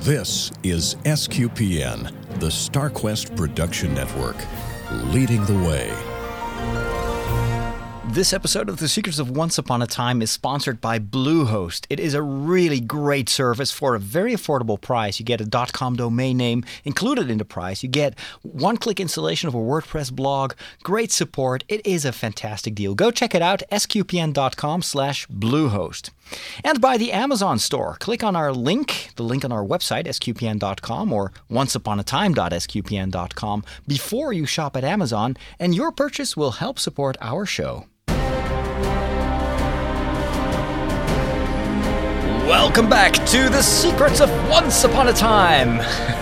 This is SQPN, the StarQuest Production Network, leading the way. This episode of The Secrets of Once Upon a Time is sponsored by Bluehost. It is a really great service for a very affordable price. You get a .com domain name included in the price. You get one-click installation of a WordPress blog, great support. It is a fantastic deal. Go check it out, sqpn.com/Bluehost. And by the Amazon store. Click on our link, the link on our website, sqpn.com or onceuponatime.sqpn.com before you shop at Amazon, and your purchase will help support our show. Welcome back to The Secrets of Once Upon a Time.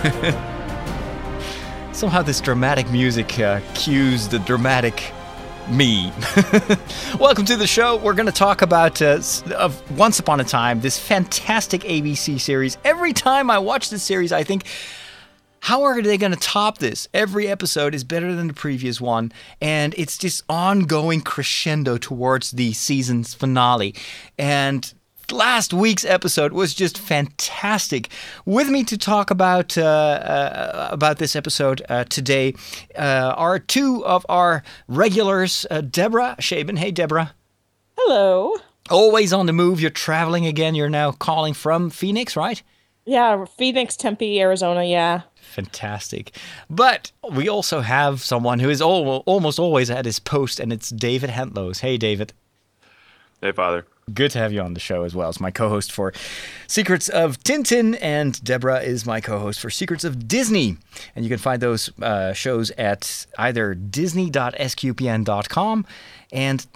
Somehow this dramatic music cues the dramatic me. Welcome to the show. We're going to talk about of Once Upon a Time, this fantastic ABC series. Every time I watch this series, I think, how are they going to top this? Every episode is better than the previous one, and it's just ongoing crescendo towards the season's finale. And last week's episode was just fantastic. With me to talk about this episode today are two of our regulars, Deborah Shaban. Hey, Deborah. Hello. Always on the move. You're traveling again. You're now calling from Phoenix, right? Yeah, Phoenix, Tempe, Arizona, yeah. Fantastic. But we also have someone who is almost always at his post, and it's David Hentlows. Hey, David. Hey, Father. Good to have you on the show as well. It's my co-host for Secrets of Tintin, and Deborah is my co-host for Secrets of Disney. And you can find those shows at either disney.sqpn.com and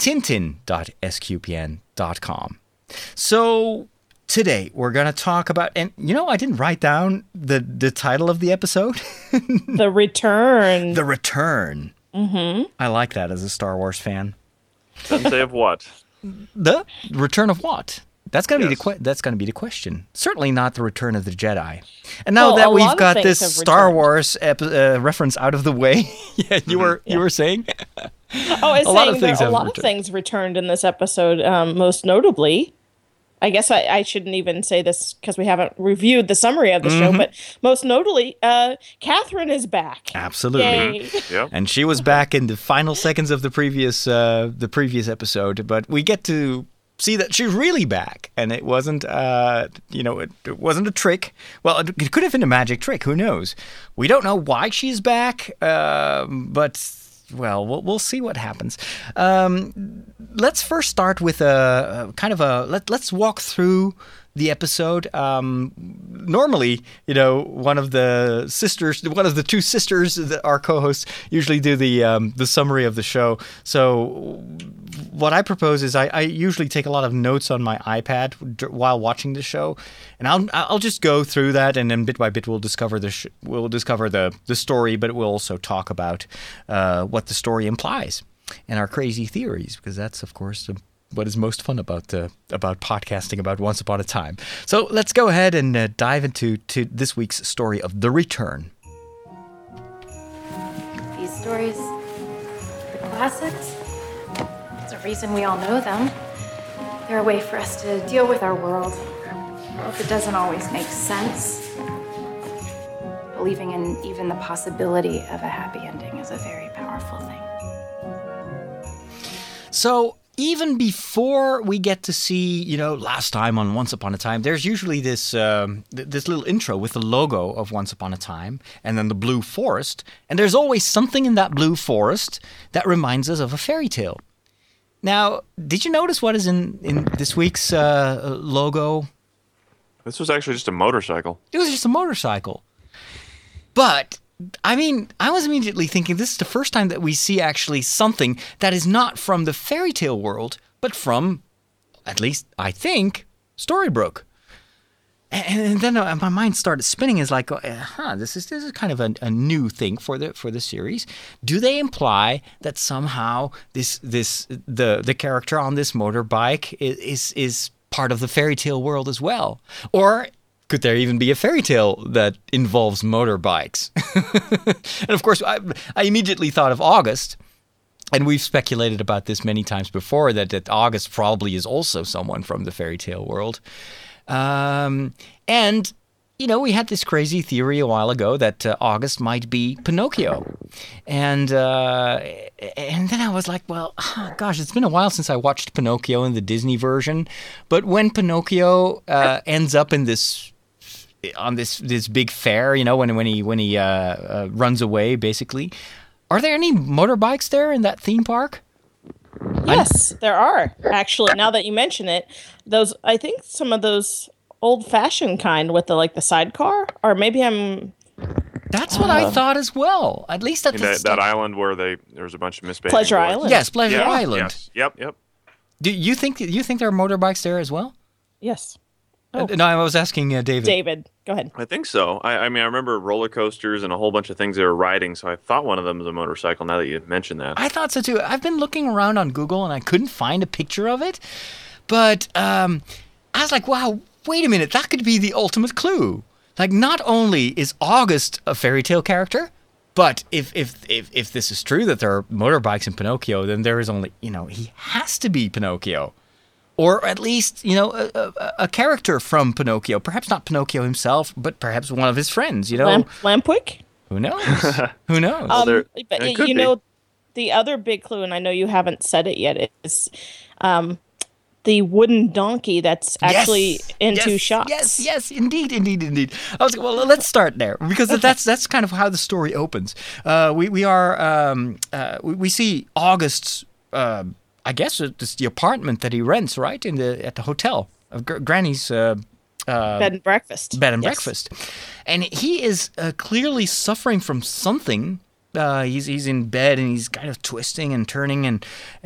tintin.sqpn.com. So today we're going to talk about, and I didn't write down the title of the episode. The Return. The Return. Mm-hmm. I like that as a Star Wars fan. Doesn't say of what. The return of what? That's going to Yes. be the question. Certainly not the return of the Jedi. And now that a we've lot of got things this have Star returned. Wars reference out of the way, yeah, you were saying Oh, I was a lot of saying things that a have lot of returned. things returned in this episode, most notably. I guess I shouldn't even say this because we haven't reviewed the summary of the show, but most notably, Catherine is back. Absolutely. Yay. Yep. And she was back in the final seconds of the previous episode, but we get to see that she's really back, and it wasn't it wasn't a trick. Well, it could have been a magic trick. Who knows? We don't know why she's back, but well, we'll see what happens. Let's first start with let's walk through the episode. Normally, one of the two sisters that our co-hosts usually do the summary of the show. So what I propose is I usually take a lot of notes on my iPad while watching the show, and I'll just go through that, and then bit by bit we'll discover the story, but we'll also talk about what the story implies and our crazy theories, because that's of course what is most fun about podcasting about Once Upon a Time. So let's go ahead and dive into this week's story of The Return. These stories, the classics, there's a reason we all know them. They're a way for us to deal with our world. If it doesn't always make sense, believing in even the possibility of a happy ending is a very powerful thing. So even before we get to see, last time on Once Upon a Time, there's usually this little intro with the logo of Once Upon a Time and then the blue forest. And there's always something in that blue forest that reminds us of a fairy tale. Now, did you notice what is in this week's logo? This was actually just a motorcycle. It was just a motorcycle. But I was immediately thinking this is the first time that we see actually something that is not from the fairy tale world, but from, at least I think, Storybrooke. And then my mind started spinning. Is like, this is kind of a new thing for the series. Do they imply that somehow the character on this motorbike is part of the fairy tale world as well, or could there even be a fairy tale that involves motorbikes? And of course, I immediately thought of August. And we've speculated about this many times before, that August probably is also someone from the fairy tale world. And we had this crazy theory a while ago that August might be Pinocchio. And then I was like, well, gosh, it's been a while since I watched Pinocchio in the Disney version. But when Pinocchio ends up in this big fair, when he runs away, basically, are there any motorbikes there in that theme park? Yes, there are, actually. Now that you mention it, I think some of those old-fashioned kind with the sidecar, or maybe That's what I thought as well. At least at that island where there was a bunch of misbehaving Pleasure boys. Island. Yes, Pleasure Yeah, Island. Yes. Yep. Do you think there are motorbikes there as well? Yes. Oh. No, I was asking David. David, go ahead. I think so. I mean, I remember roller coasters and a whole bunch of things they were riding, so I thought one of them was a motorcycle, now that you mentioned that. I thought so too. I've been looking around on Google and I couldn't find a picture of it. But I was like, wow, wait a minute. That could be the ultimate clue. Like, not only is August a fairy tale character, but if this is true that there are motorbikes in Pinocchio, then there is only, he has to be Pinocchio. Or at least, a character from Pinocchio. Perhaps not Pinocchio himself, but perhaps one of his friends, Lampwick? Who knows? Who knows? But it could be. The other big clue, and I know you haven't said it yet, is the wooden donkey that's actually in two shots. Yes, indeed. I was like, well, let's start there because that's kind of how the story opens. We see August's. I guess it's the apartment that he rents, right, at the hotel of Granny's bed and breakfast. Bed and breakfast, and he is clearly suffering from something. He's in bed and he's kind of twisting and turning, and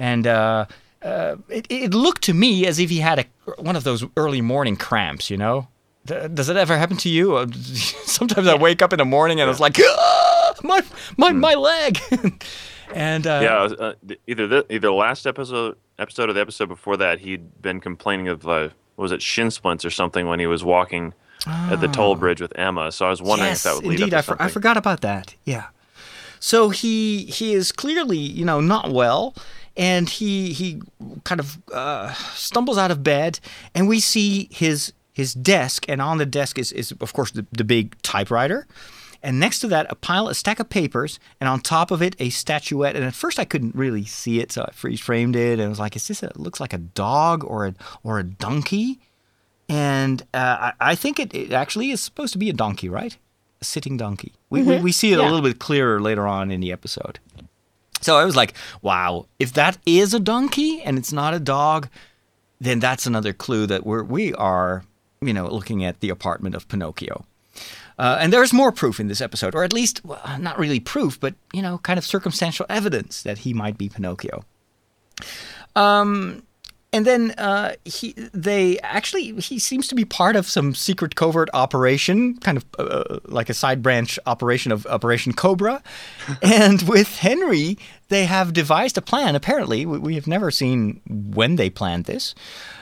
it looked to me as if he had one of those early morning cramps. Does it ever happen to you? Sometimes I wake up in the morning and it's like, my leg. And either last episode or the episode before that, he'd been complaining of was it shin splints or something when he was walking at the toll bridge with Emma. So I was wondering if that would lead up to something. I forgot about that. Yeah. So he is clearly not well, and he kind of stumbles out of bed, and we see his desk, and on the desk is of course the big typewriter. And next to that, a stack of papers, and on top of it, a statuette. And at first, I couldn't really see it, so I freeze-framed it, and I was like, it looks like a dog or a donkey? And I think it actually is supposed to be a donkey, right? A sitting donkey. We see it a little bit clearer later on in the episode. So I was like, wow, if that is a donkey and it's not a dog, then that's another clue that we are looking at the apartment of Pinocchio. And there's more proof in this episode, or at least, not really proof, but, kind of circumstantial evidence that he might be Pinocchio. And then he seems to be part of some secret covert operation, kind of like a side branch operation of Operation Cobra. And with Henry, they have devised a plan, apparently. We have never seen when they planned this.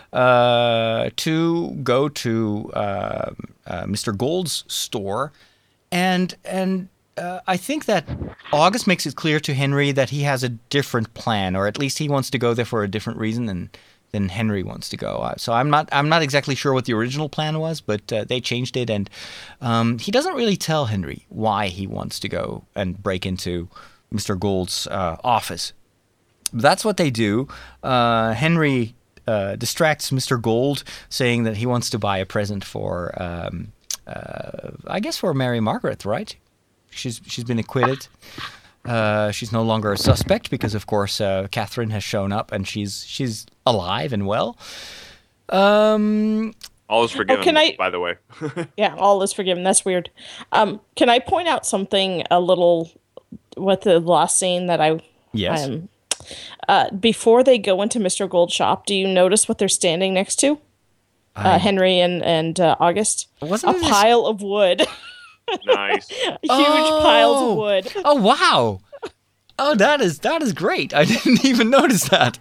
To go to Mr. Gold's store, and I think that August makes it clear to Henry that he has a different plan, or at least he wants to go there for a different reason than Henry wants to go. So I'm not exactly sure what the original plan was, but they changed it, and he doesn't really tell Henry why he wants to go and break into Mr. Gold's office. That's what they do. Henry distracts Mr. Gold, saying that he wants to buy a present for, I guess, for Mary Margaret, right? She's been acquitted. She's no longer a suspect because, of course, Catherine has shown up and she's alive and well. All is forgiven, by the way. Yeah, all is forgiven. That's weird. Can I point out something a little with the last scene that Yes. Before they go into Mr. Gold's shop, do you notice what they're standing next to? Henry and August? Wasn't it pile of wood. Nice. Huge piles of wood. Oh, wow. Oh, that is great. I didn't even notice that.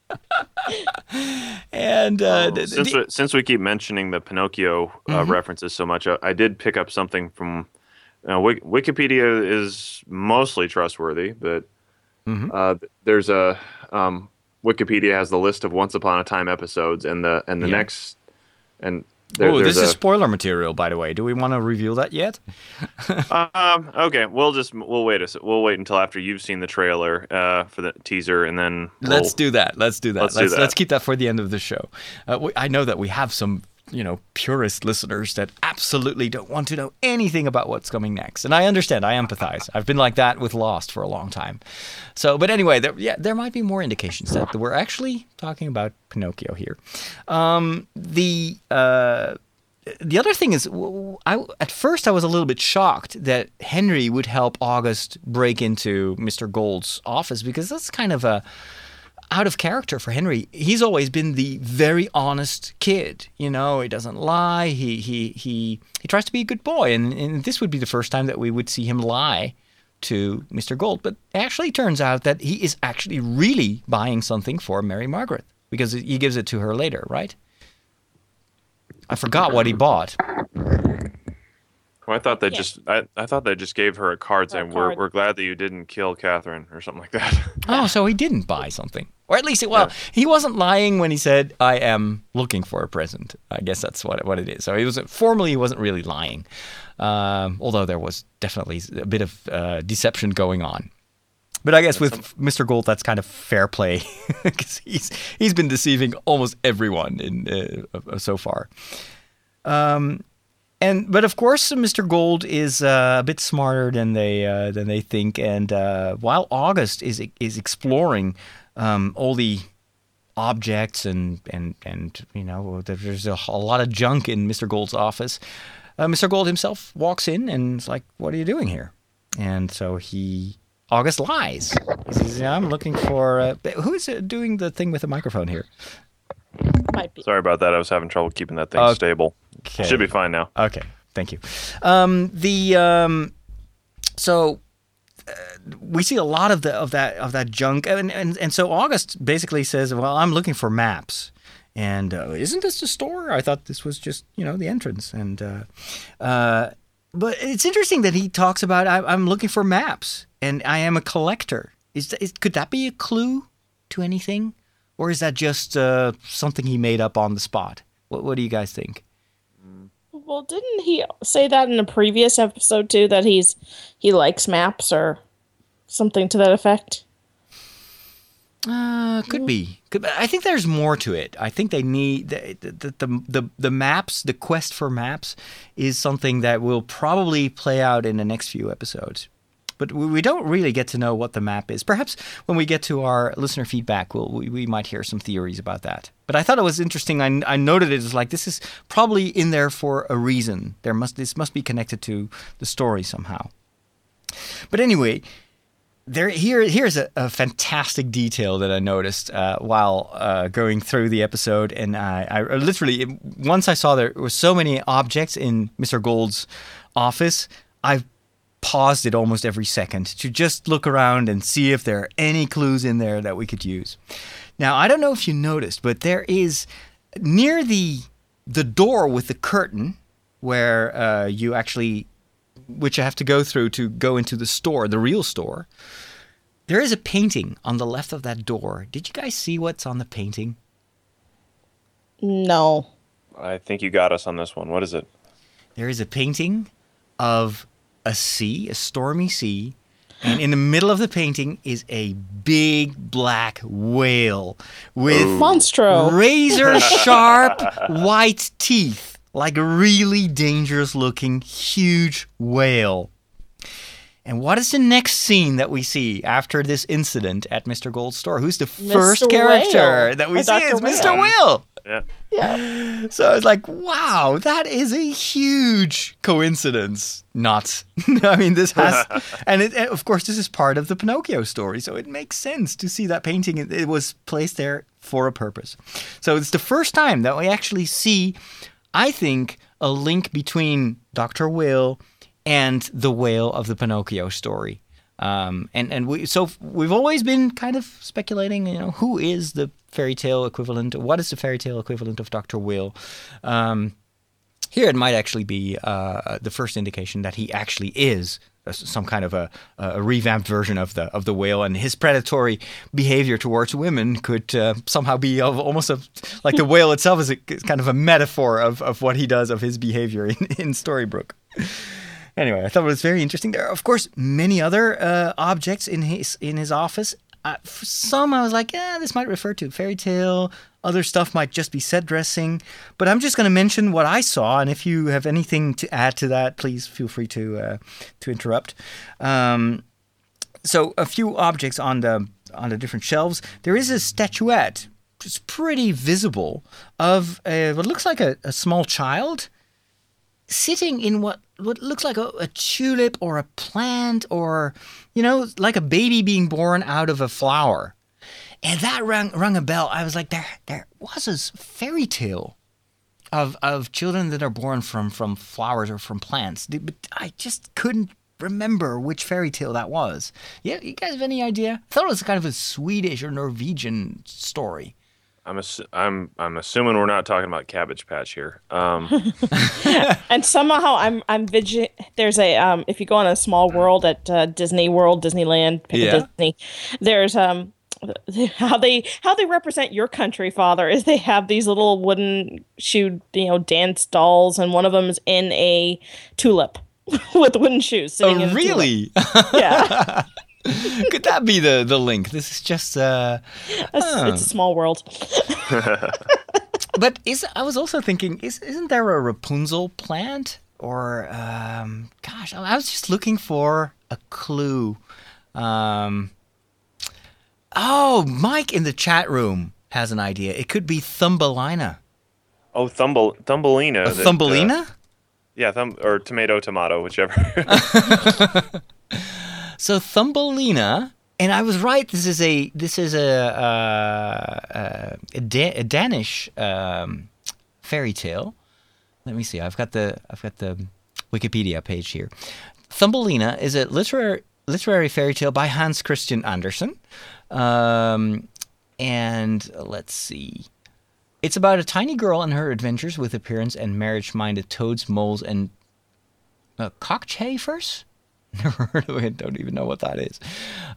And since we keep mentioning the Pinocchio references so much, I did pick up something from Wikipedia is mostly trustworthy, but there's a Wikipedia has the list of Once Upon a Time episodes, and the next, and Oh, this is spoiler material, by the way. Do we want to reveal that yet? Okay, we'll wait until after you've seen the trailer for the teaser, and then let's do that. Let's keep that for the end of the show. I know that we have some purist listeners that absolutely don't want to know anything about what's coming next. And I understand. I empathize. I've been like that with Lost for a long time. So, but anyway, there might be more indications that we're actually talking about Pinocchio here. The other thing is, at first I was a little bit shocked that Henry would help August break into Mr. Gold's office, because that's kind of out of character for Henry. He's always been the very honest kid. He doesn't lie. He tries to be a good boy, and this would be the first time that we would see him lie to Mr. Gold. But it actually turns out that he is actually really buying something for Mary Margaret, because he gives it to her later, right? I forgot what he bought. Well, I thought they just gave her a card saying, "We're glad that you didn't kill Catherine," or something like that. Oh, so he didn't buy something, or at least he wasn't lying when he said, "I am looking for a present." I guess that's what it is. So he wasn't really lying, although there was definitely a bit of deception going on. But I guess with Mr. Gold, that's kind of fair play, because he's been deceiving almost everyone so far. But of course, Mr. Gold is a bit smarter than they think. And while August is exploring all the objects and there's a lot of junk in Mr. Gold's office, Mr. Gold himself walks in and is like, "What are you doing here?" And so August lies. He says, "I'm looking for..." who's doing the thing with the microphone here? Might be. Sorry about that. I was having trouble keeping that thing stable. Okay. Should be fine now. Okay, thank you. We see a lot of that junk, and so August basically says, "Well, I'm looking for maps." And isn't this the store? I thought this was just the entrance. And but it's interesting that he talks about, I'm looking for maps and I am a collector. Could that be a clue to anything? Or is that just something he made up on the spot? What do you guys think? Well, didn't he say that in a previous episode too, that he likes maps or something to that effect? Could be. I think there's more to it. I think they need the maps. The quest for maps is something that will probably play out in the next few episodes. But we don't really get to know what the map is. Perhaps when we get to our listener feedback, we might hear some theories about that. But I thought it was interesting. I noted it as like, this is probably in there for a reason. This must be connected to the story somehow. But anyway, here's a fantastic detail that I noticed while going through the episode. And I literally, once I saw there were so many objects in Mr. Gold's office, I paused it almost every second to just look around and see if there are any clues in there that we could use. Now, I don't know if you noticed, but there is near the door with the curtain where which you have to go through to go into the store, the real store, there is a painting on the left of that door. Did you guys see what's on the painting? No. I think you got us on this one. What is it? There is a painting of a sea, a stormy sea, and in the middle of the painting is a big black whale with Monstro. razor sharp white teeth, like a really dangerous looking huge whale. And what is the next scene that we see after this incident at Mr. Gold's store? Who's the first character that we see? It's Mr. Whale. Yeah. So it's like, wow, that is a huge coincidence. Not. I mean, this has... and of course, this is part of the Pinocchio story, so it makes sense to see that painting. It was placed there for a purpose. So it's the first time that we actually see, I think, a link between Dr. Will and the whale of the Pinocchio story. We've always been kind of speculating, who is the fairy tale equivalent? What is the fairy tale equivalent of Dr. Will? Here it might actually be the first indication that he actually is some kind of a revamped version of the whale, and his predatory behavior towards women could somehow be almost like the whale itself is kind of a metaphor of what he does, of his behavior in Storybrooke. Anyway, I thought it was very interesting. There are, of course, many other objects in his office. For some, I was like, this might refer to fairy tale. Other stuff might just be set dressing. But I'm just going to mention what I saw, and if you have anything to add to that, please feel free to interrupt. So a few objects on the different shelves. There is a statuette, which is pretty visible, of what looks like a small child sitting in what looks like a tulip or a plant, or, like a baby being born out of a flower. And that rung a bell. I was like, there was a fairy tale of children that are born from flowers or from plants. But I just couldn't remember which fairy tale that was. Yeah, you guys have any idea? I thought it was kind of a Swedish or Norwegian story. I'm assuming we're not talking about Cabbage Patch here. And somehow I'm there's a if you go on a Small World at Disney World, Disneyland, Disney, there's how they represent your country, Father, is they have these little wooden shoe dance dolls, and one of them is in a tulip with wooden shoes sitting in a really? Tulip. Yeah. Could that be the link? This is just it's a Small World. But I was also thinking, isn't there a Rapunzel plant? Or gosh, I was just looking for a clue. Mike in the chat room has an idea. It could be Thumbelina. Oh, Thumbelina. Thumbelina? Yeah, or tomato, whichever. So Thumbelina, and I was right. This is a Danish fairy tale. Let me see. I've got the Wikipedia page here. Thumbelina is a literary fairy tale by Hans Christian Andersen, and let's see. It's about a tiny girl and her adventures with appearance and marriage-minded toads, moles, and cockchafers. Never heard of it. Don't even know what that is.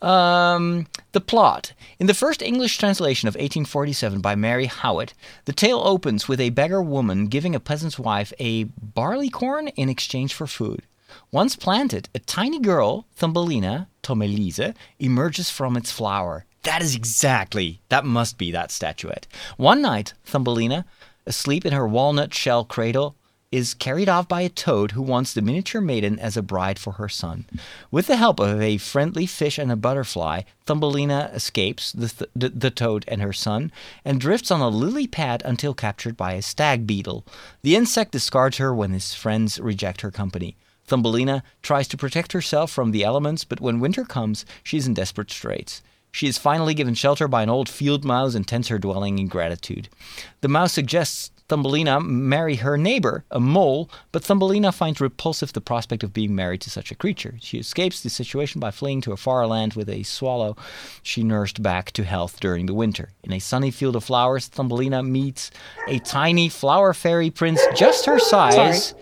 The plot. In the first English translation of 1847 by Mary Howitt, the tale opens with a beggar woman giving a peasant's wife a barleycorn in exchange for food. Once planted, a tiny girl, Thumbelina, Tommelise, emerges from its flower. That must be that statuette. One night, Thumbelina, asleep in her walnut shell cradle, is carried off by a toad who wants the miniature maiden as a bride for her son. With the help of a friendly fish and a butterfly, Thumbelina escapes the toad and her son and drifts on a lily pad until captured by a stag beetle. The insect discards her when his friends reject her company. Thumbelina tries to protect herself from the elements, but when winter comes, she is in desperate straits. She is finally given shelter by an old field mouse and tends her dwelling in gratitude. The mouse suggests Thumbelina marry her neighbor, a mole, but Thumbelina finds repulsive the prospect of being married to such a creature. She escapes the situation by fleeing to a far land with a swallow she nursed back to health during the winter. In a sunny field of flowers, Thumbelina meets a tiny flower fairy prince just her size.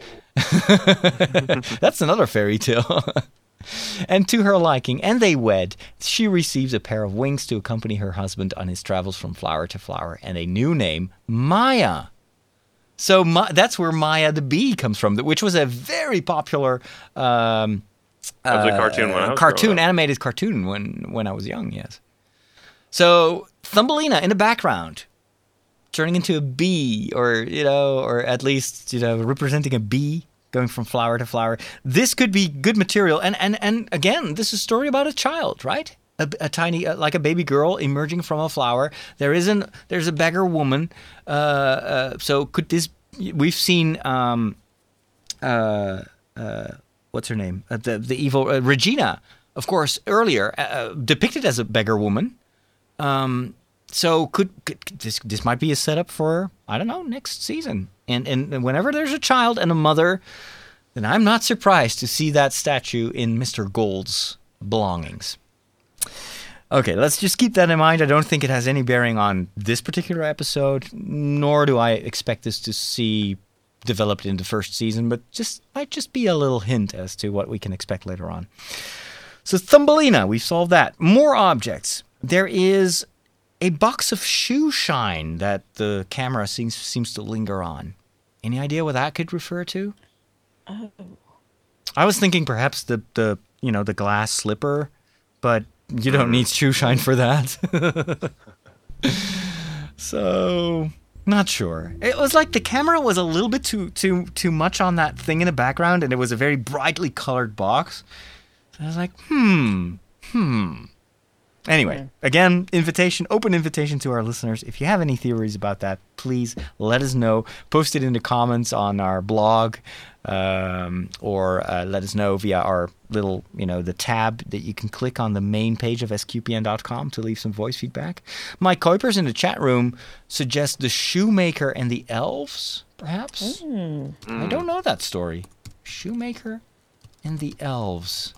That's another fairy tale. And to her liking, and they wed. She receives a pair of wings to accompany her husband on his travels from flower to flower, and a new name, Maya. So that's where Maya the bee comes from, which was a very popular cartoon animated cartoon when I was young. Yes. So Thumbelina in the background, turning into a bee, or at least representing a bee going from flower to flower. This could be good material, and again, this is a story about a child, right? A tiny, like a baby girl emerging from a flower. There's a beggar woman. So could this? We've seen what's her name? The evil Regina, of course, earlier depicted as a beggar woman. So could this might be a setup for, I don't know, next season? And whenever there's a child and a mother, then I'm not surprised to see that statue in Mr. Gold's belongings. Okay, let's just keep that in mind. I don't think it has any bearing on this particular episode, nor do I expect us to see developed in the first season, but might just be a little hint as to what we can expect later on. So Thumbelina, we've solved that. More objects. There is a box of shoe shine that the camera seems to linger on. Any idea what that could refer to? Oh. I was thinking perhaps the glass slipper, but you don't need shoe shine for that. So, not sure. It was like the camera was a little bit too much on that thing in the background, and it was a very brightly colored box. So I was like, Anyway, again, open invitation to our listeners. If you have any theories about that, please let us know. Post it in the comments on our blog, or let us know via our little, the tab that you can click on the main page of sqpn.com to leave some voice feedback. Mike Kuipers in the chat room suggests the shoemaker and the elves, perhaps? I don't know that story. Shoemaker and the elves.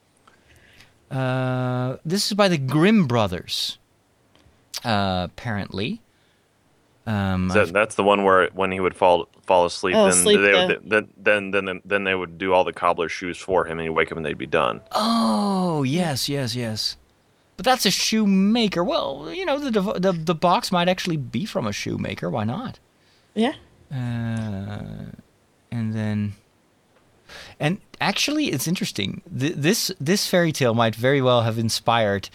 This is by the Grimm brothers, apparently. That's the one where when he would fall asleep, then they would do all the cobbler's shoes for him, and he'd wake up and they'd be done. Oh, yes. But that's a shoemaker. Well, the box might actually be from a shoemaker. Why not? Yeah. And actually, it's interesting. This fairy tale might very well have inspired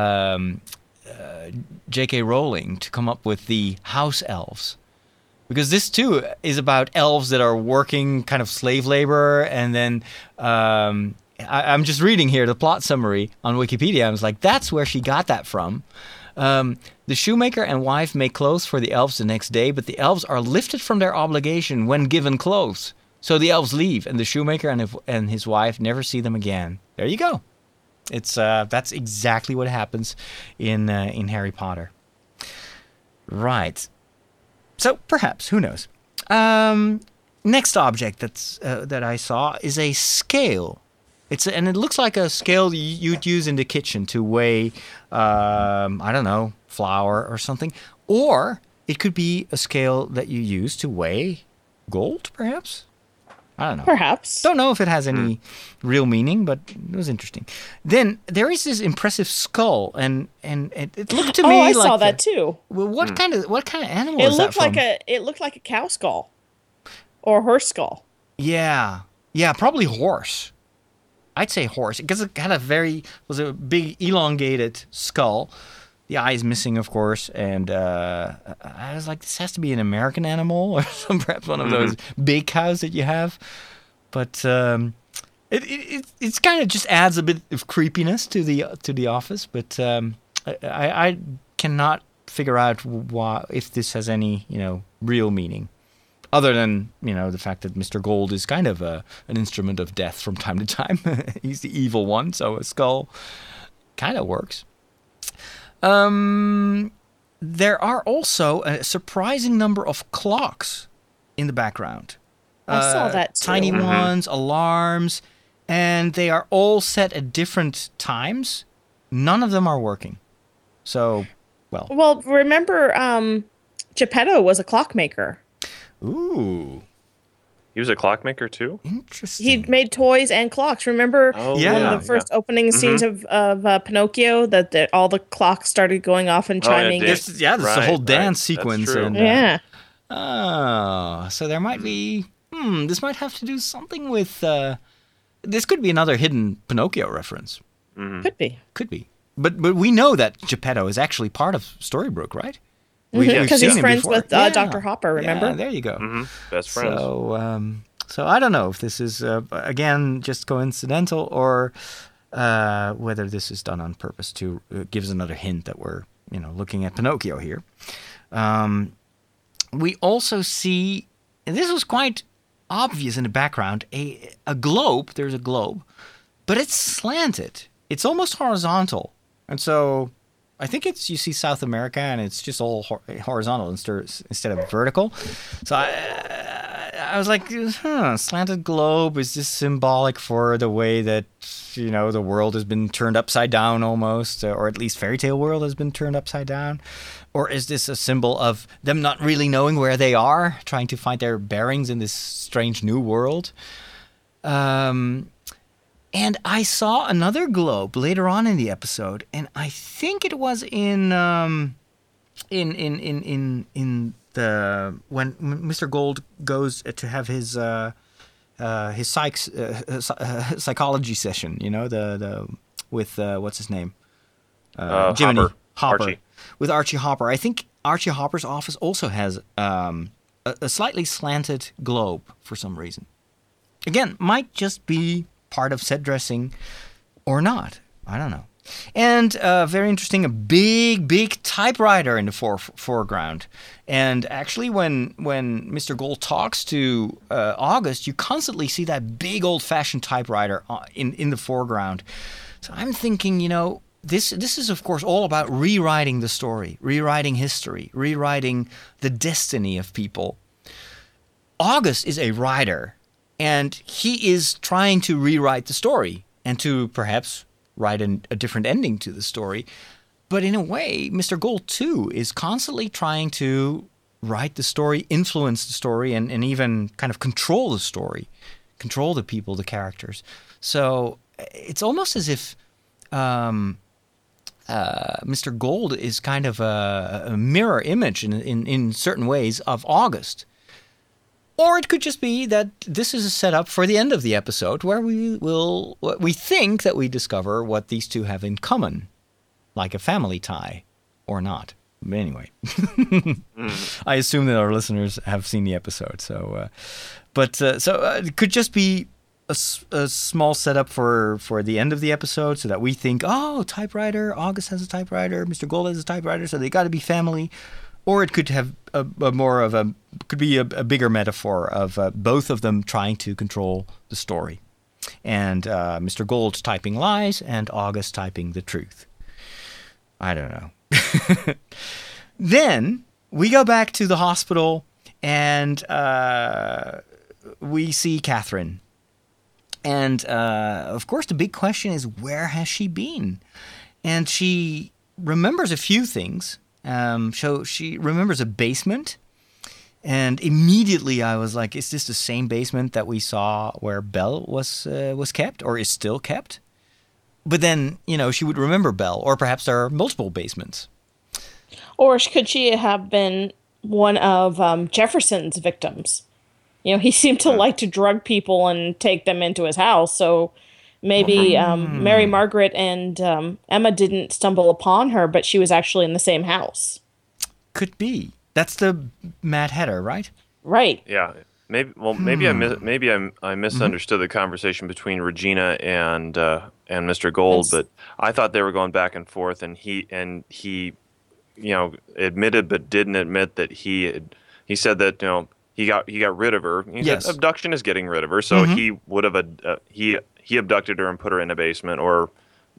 J.K. Rowling to come up with the house elves. Because this, too, is about elves that are working kind of slave labor. And then I'm just reading here the plot summary on Wikipedia. I was like, that's where she got that from. The shoemaker and wife make clothes for the elves the next day, but the elves are lifted from their obligation when given clothes. So the elves leave, and the shoemaker and his wife never see them again. There you go. That's exactly what happens in Harry Potter. Right. So perhaps, who knows? Next object that I saw is a scale. And it looks like a scale you'd use in the kitchen to weigh, I don't know, flour or something. Or it could be a scale that you use to weigh gold, perhaps. I don't know. Perhaps. Don't know if it has any real meaning, but it was interesting. Then there is this impressive skull, and it looked to me I like saw that too. Well, what kind of animal is that from? It looked like a cow skull, or a horse skull. Yeah, probably horse. I'd say horse because it had was a big elongated skull. The eye is missing, of course, and I was like, this has to be an American animal or perhaps one of those big cows that you have. But it's kind of just adds a bit of creepiness to the office. But I cannot figure out if this has any real meaning, other than the fact that Mr. Gold is kind of an instrument of death from time to time. He's the evil one, so a skull kind of works. There are also a surprising number of clocks in the background. I saw that too. Tiny ones, alarms, and they are all set at different times. None of them are working. So, Well, remember, Geppetto was a clockmaker. Ooh. He was a clockmaker too? Interesting. He made toys and clocks. Remember the first opening scenes of Pinocchio that all the clocks started going off and chiming? There's a whole dance sequence. And, so there might be... this might have to do something with... this could be another hidden Pinocchio reference. Mm-hmm. Could be. But we know that Geppetto is actually part of Storybrooke, right? Because he's friends with Dr. Hopper, remember? Yeah, there you go. Mm-hmm. Best friends. So I don't know if this is, again, just coincidental or whether this is done on purpose to give us another hint that we're, looking at Pinocchio here. We also see, and this was quite obvious in the background, a globe. There's a globe, but it's slanted. It's almost horizontal. And so... I think you see South America and it's just all horizontal instead of vertical. So I was like, slanted globe, is this symbolic for the way that, the world has been turned upside down almost, or at least fairy tale world has been turned upside down? Or is this a symbol of them not really knowing where they are, trying to find their bearings in this strange new world? And I saw another globe later on in the episode, and I think it was in when Mr. Gold goes to have his psychology session, with what's his name, Jiminy Hopper. Archie. With Archie Hopper. I think Archie Hopper's office also has a slightly slanted globe for some reason. Again, might just be part of set dressing or not. I don't know. And very interesting, a big typewriter in the foreground. And actually, when Mr. Gold talks to August, you constantly see that big old-fashioned typewriter in the foreground. So I'm thinking, this is, of course, all about rewriting the story, rewriting history, rewriting the destiny of people. August is a writer, and he is trying to rewrite the story and to perhaps write a different ending to the story. But in a way, Mr. Gold, too, is constantly trying to write the story, influence the story, and even kind of control the story, control the people, the characters. So it's almost as if Mr. Gold is kind of a mirror image in certain ways of August. Or it could just be that this is a setup for the end of the episode where we think that we discover what these two have in common, like a family tie, or not. But anyway, I assume that our listeners have seen the episode. So it could just be a small setup for the end of the episode, so that we think, oh, typewriter, August has a typewriter, Mr. Gold has a typewriter, so they got to be family. Or it could have a bigger metaphor of both of them trying to control the story, and Mr. Gold typing lies and August typing the truth. I don't know. Then we go back to the hospital, and we see Catherine. And of course, the big question is, where has she been? And she remembers a few things. So she remembers a basement, and immediately I was like, is this the same basement that we saw where Belle was kept, or is still kept? But then, she would remember Belle, or perhaps there are multiple basements. Or could she have been one of Jefferson's victims? He seemed to like to drug people and take them into his house, so maybe Mary Margaret and Emma didn't stumble upon her, but she was actually in the same house. Could be. That's the Mad Hatter, right? Right. Yeah. Maybe I misunderstood the conversation between Regina and Mr. Gold, but I thought they were going back and forth, and he admitted but didn't admit that he said that he got rid of her. He said abduction is getting rid of her, so he would have he abducted her and put her in a basement, or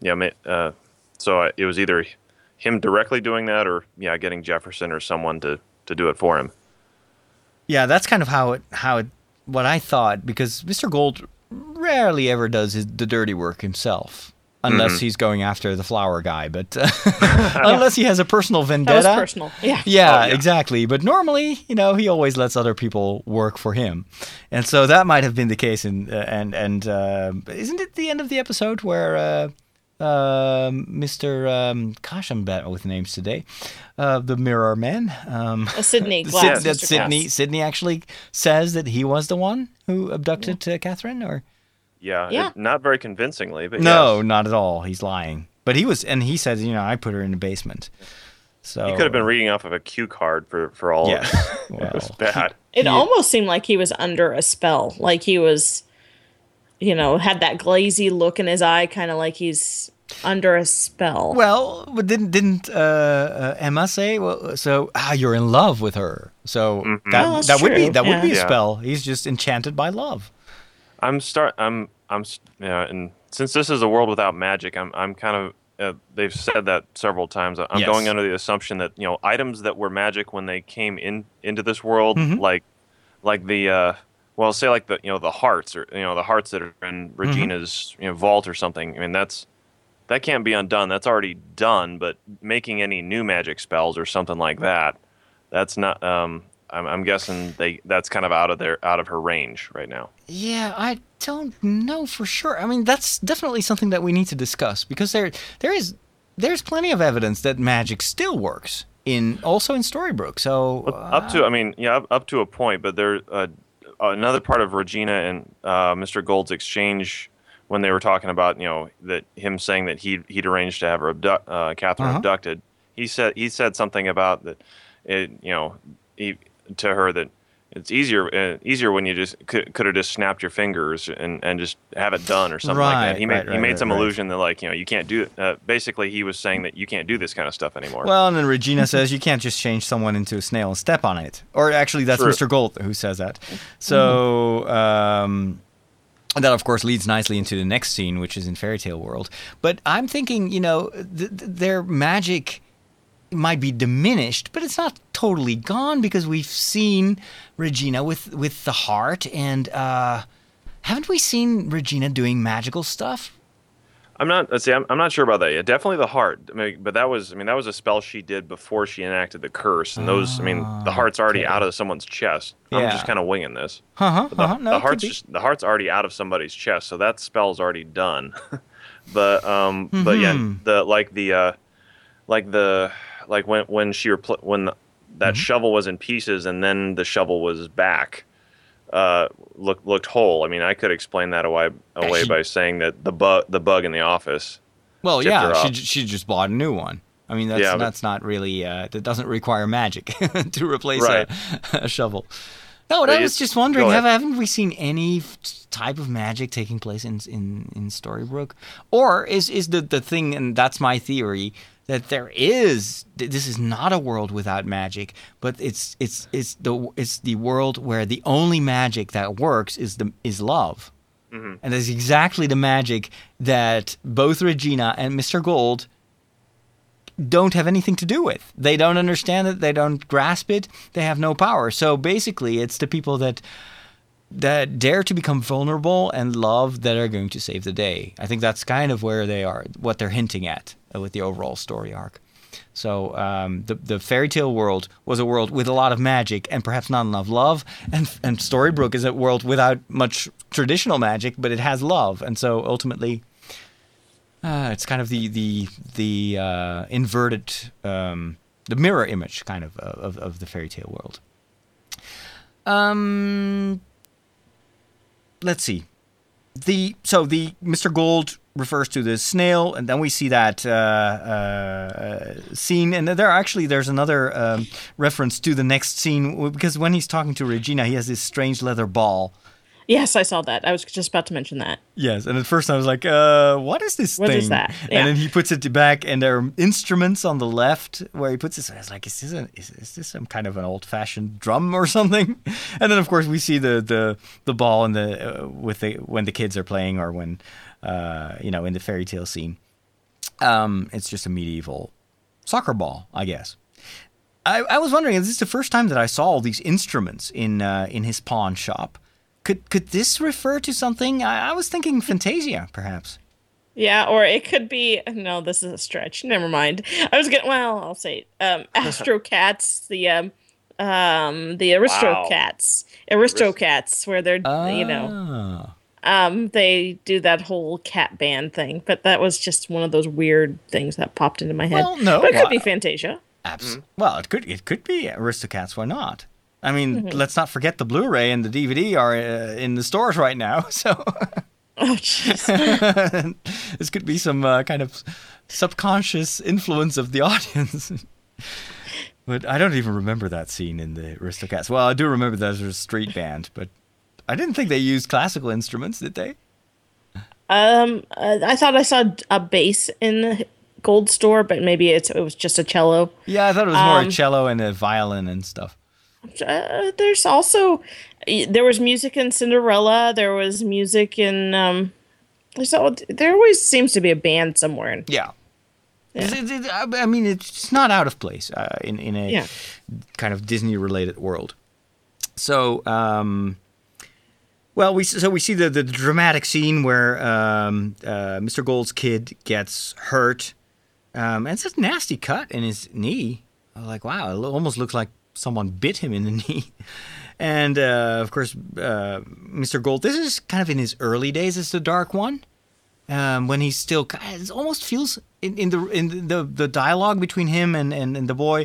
so it was either him directly doing that, or getting Jefferson or someone to do it for him. Yeah, that's kind of what I thought, because Mr. Gold rarely ever does the dirty work himself, unless he's going after the flower guy, but unless he has a personal vendetta. That was personal, yeah. Yeah, exactly. But normally, he always lets other people work for him, and so that might have been the case. And isn't it the end of the episode where Mr. Gosh, I'm bad with names today. The Mirror Man. Sidney Glass. Sidney actually says that he was the one who abducted Catherine, or. Yeah. Not very convincingly, but no, not at all. He's lying. But he said, I put her in the basement. So he could have been reading off of a cue card for all of it. Well, it was bad. It almost seemed like he was under a spell, like he was, had that glazy look in his eye, kind of like he's under a spell. Well, but didn't Emma say, well, so you're in love with her, so that would be a spell. He's just enchanted by love. And since this is a world without magic, I'm kind of they've said that several times. I'm going under the assumption that items that were magic when they came into this world, like the well, say like the hearts, or the hearts that are in Regina's vault or something. I mean, that can't be undone. That's already done. But making any new magic spells or something like that, that's not. I'm guessing that's kind of out of her range right now. Yeah, I don't know for sure. I mean, that's definitely something that we need to discuss, because there's plenty of evidence that magic still works also in Storybrooke. So up to a point, but there another part of Regina and Mr. Gold's exchange when they were talking about that him saying that he'd arranged to have her Catherine abducted. He said something about that to her that it's easier when you just could have just snapped your fingers and just have it done or something like that. He made some allusion that you can't do it. Basically, he was saying that you can't do this kind of stuff anymore. Well, and then Regina says you can't just change someone into a snail and step on it. Or actually, that's True. Mr. Gold who says that. So and that, of course, leads nicely into the next scene, which is in Fairy Tale World. But I'm thinking, their magic might be diminished, but it's not totally gone, because we've seen Regina with the heart, and haven't we seen Regina doing magical stuff? I'm not sure about that. Yeah, definitely the heart. But that was a spell she did before she enacted the curse, and the heart's already out of someone's chest. I'm just kind of winging this. The heart's already out of somebody's chest, so that spell's already done. But when that shovel was in pieces and then the shovel was back, looked whole. I mean, I could explain that away by saying that the bug in the office. Well, yeah, she just bought a new one. I mean, that's not really. That doesn't require magic to replace a shovel. No, I was just wondering, haven't we seen any type of magic taking place in Storybrooke? Or is the thing, and that's my theory, that this is not a world without magic, but it's the world where the only magic that works is love. Mm-hmm. And that's exactly the magic that both Regina and Mr. Gold don't have anything to do with. They don't understand it. They don't grasp it. They have no power. So basically, it's the people that dare to become vulnerable and love that are going to save the day. I think that's kind of where they are, what they're hinting at with the overall story arc. So the Fairy Tale world was a world with a lot of magic and perhaps not enough love, and Storybrooke is a world without much traditional magic, but it has love, and so ultimately it's kind of the inverted, the mirror image kind of the Fairy Tale world. Let's see. The Mr. Gold refers to the snail, and then we see that scene, and there's another reference to the next scene, because when he's talking to Regina, he has this strange leather ball. Yes, I saw that. I was just about to mention that. Yes, and at first I was like, what is this thing? What is that? Yeah. And then he puts it back, and there are instruments on the left where he puts this. I was like, is this some kind of an old-fashioned drum or something? And then, of course, we see the ball and when the kids are playing, or when in the fairy tale scene. It's just a medieval soccer ball, I guess. I was wondering, is this the first time that I saw all these instruments in his pawn shop? Could this refer to something? I was thinking Fantasia, perhaps. Yeah, or it could be. No, this is a stretch. Never mind. I'll say Astro Cats, the Aristocats, Aristocats, where they're they do that whole cat band thing. But that was just one of those weird things that popped into my head. Well, no, but it could be Fantasia. Absolutely. Well, it could be Aristocats. Why not? I mean, let's not forget the Blu-ray and the DVD are in the stores right now. So, oh jeez, this could be some kind of subconscious influence of the audience. But I don't even remember that scene in the Aristocats. Well, I do remember that as a street band, but I didn't think they used classical instruments, did they? I thought I saw a bass in the Gold store, but maybe it was just a cello. Yeah, I thought it was more a cello and a violin and stuff. There was music in Cinderella. There was music in there always seems to be a band somewhere. Yeah. I mean, it's not out of place in a kind of Disney related world. So Well, we see the dramatic scene where Mr. Gold's kid gets hurt, and it's a nasty cut in his knee. I was like, wow, it almost looks like someone bit him in the knee. And of course, Mr. Gold. This is kind of in his early days as the Dark One, when he's still. It almost feels in the dialogue between him and the boy,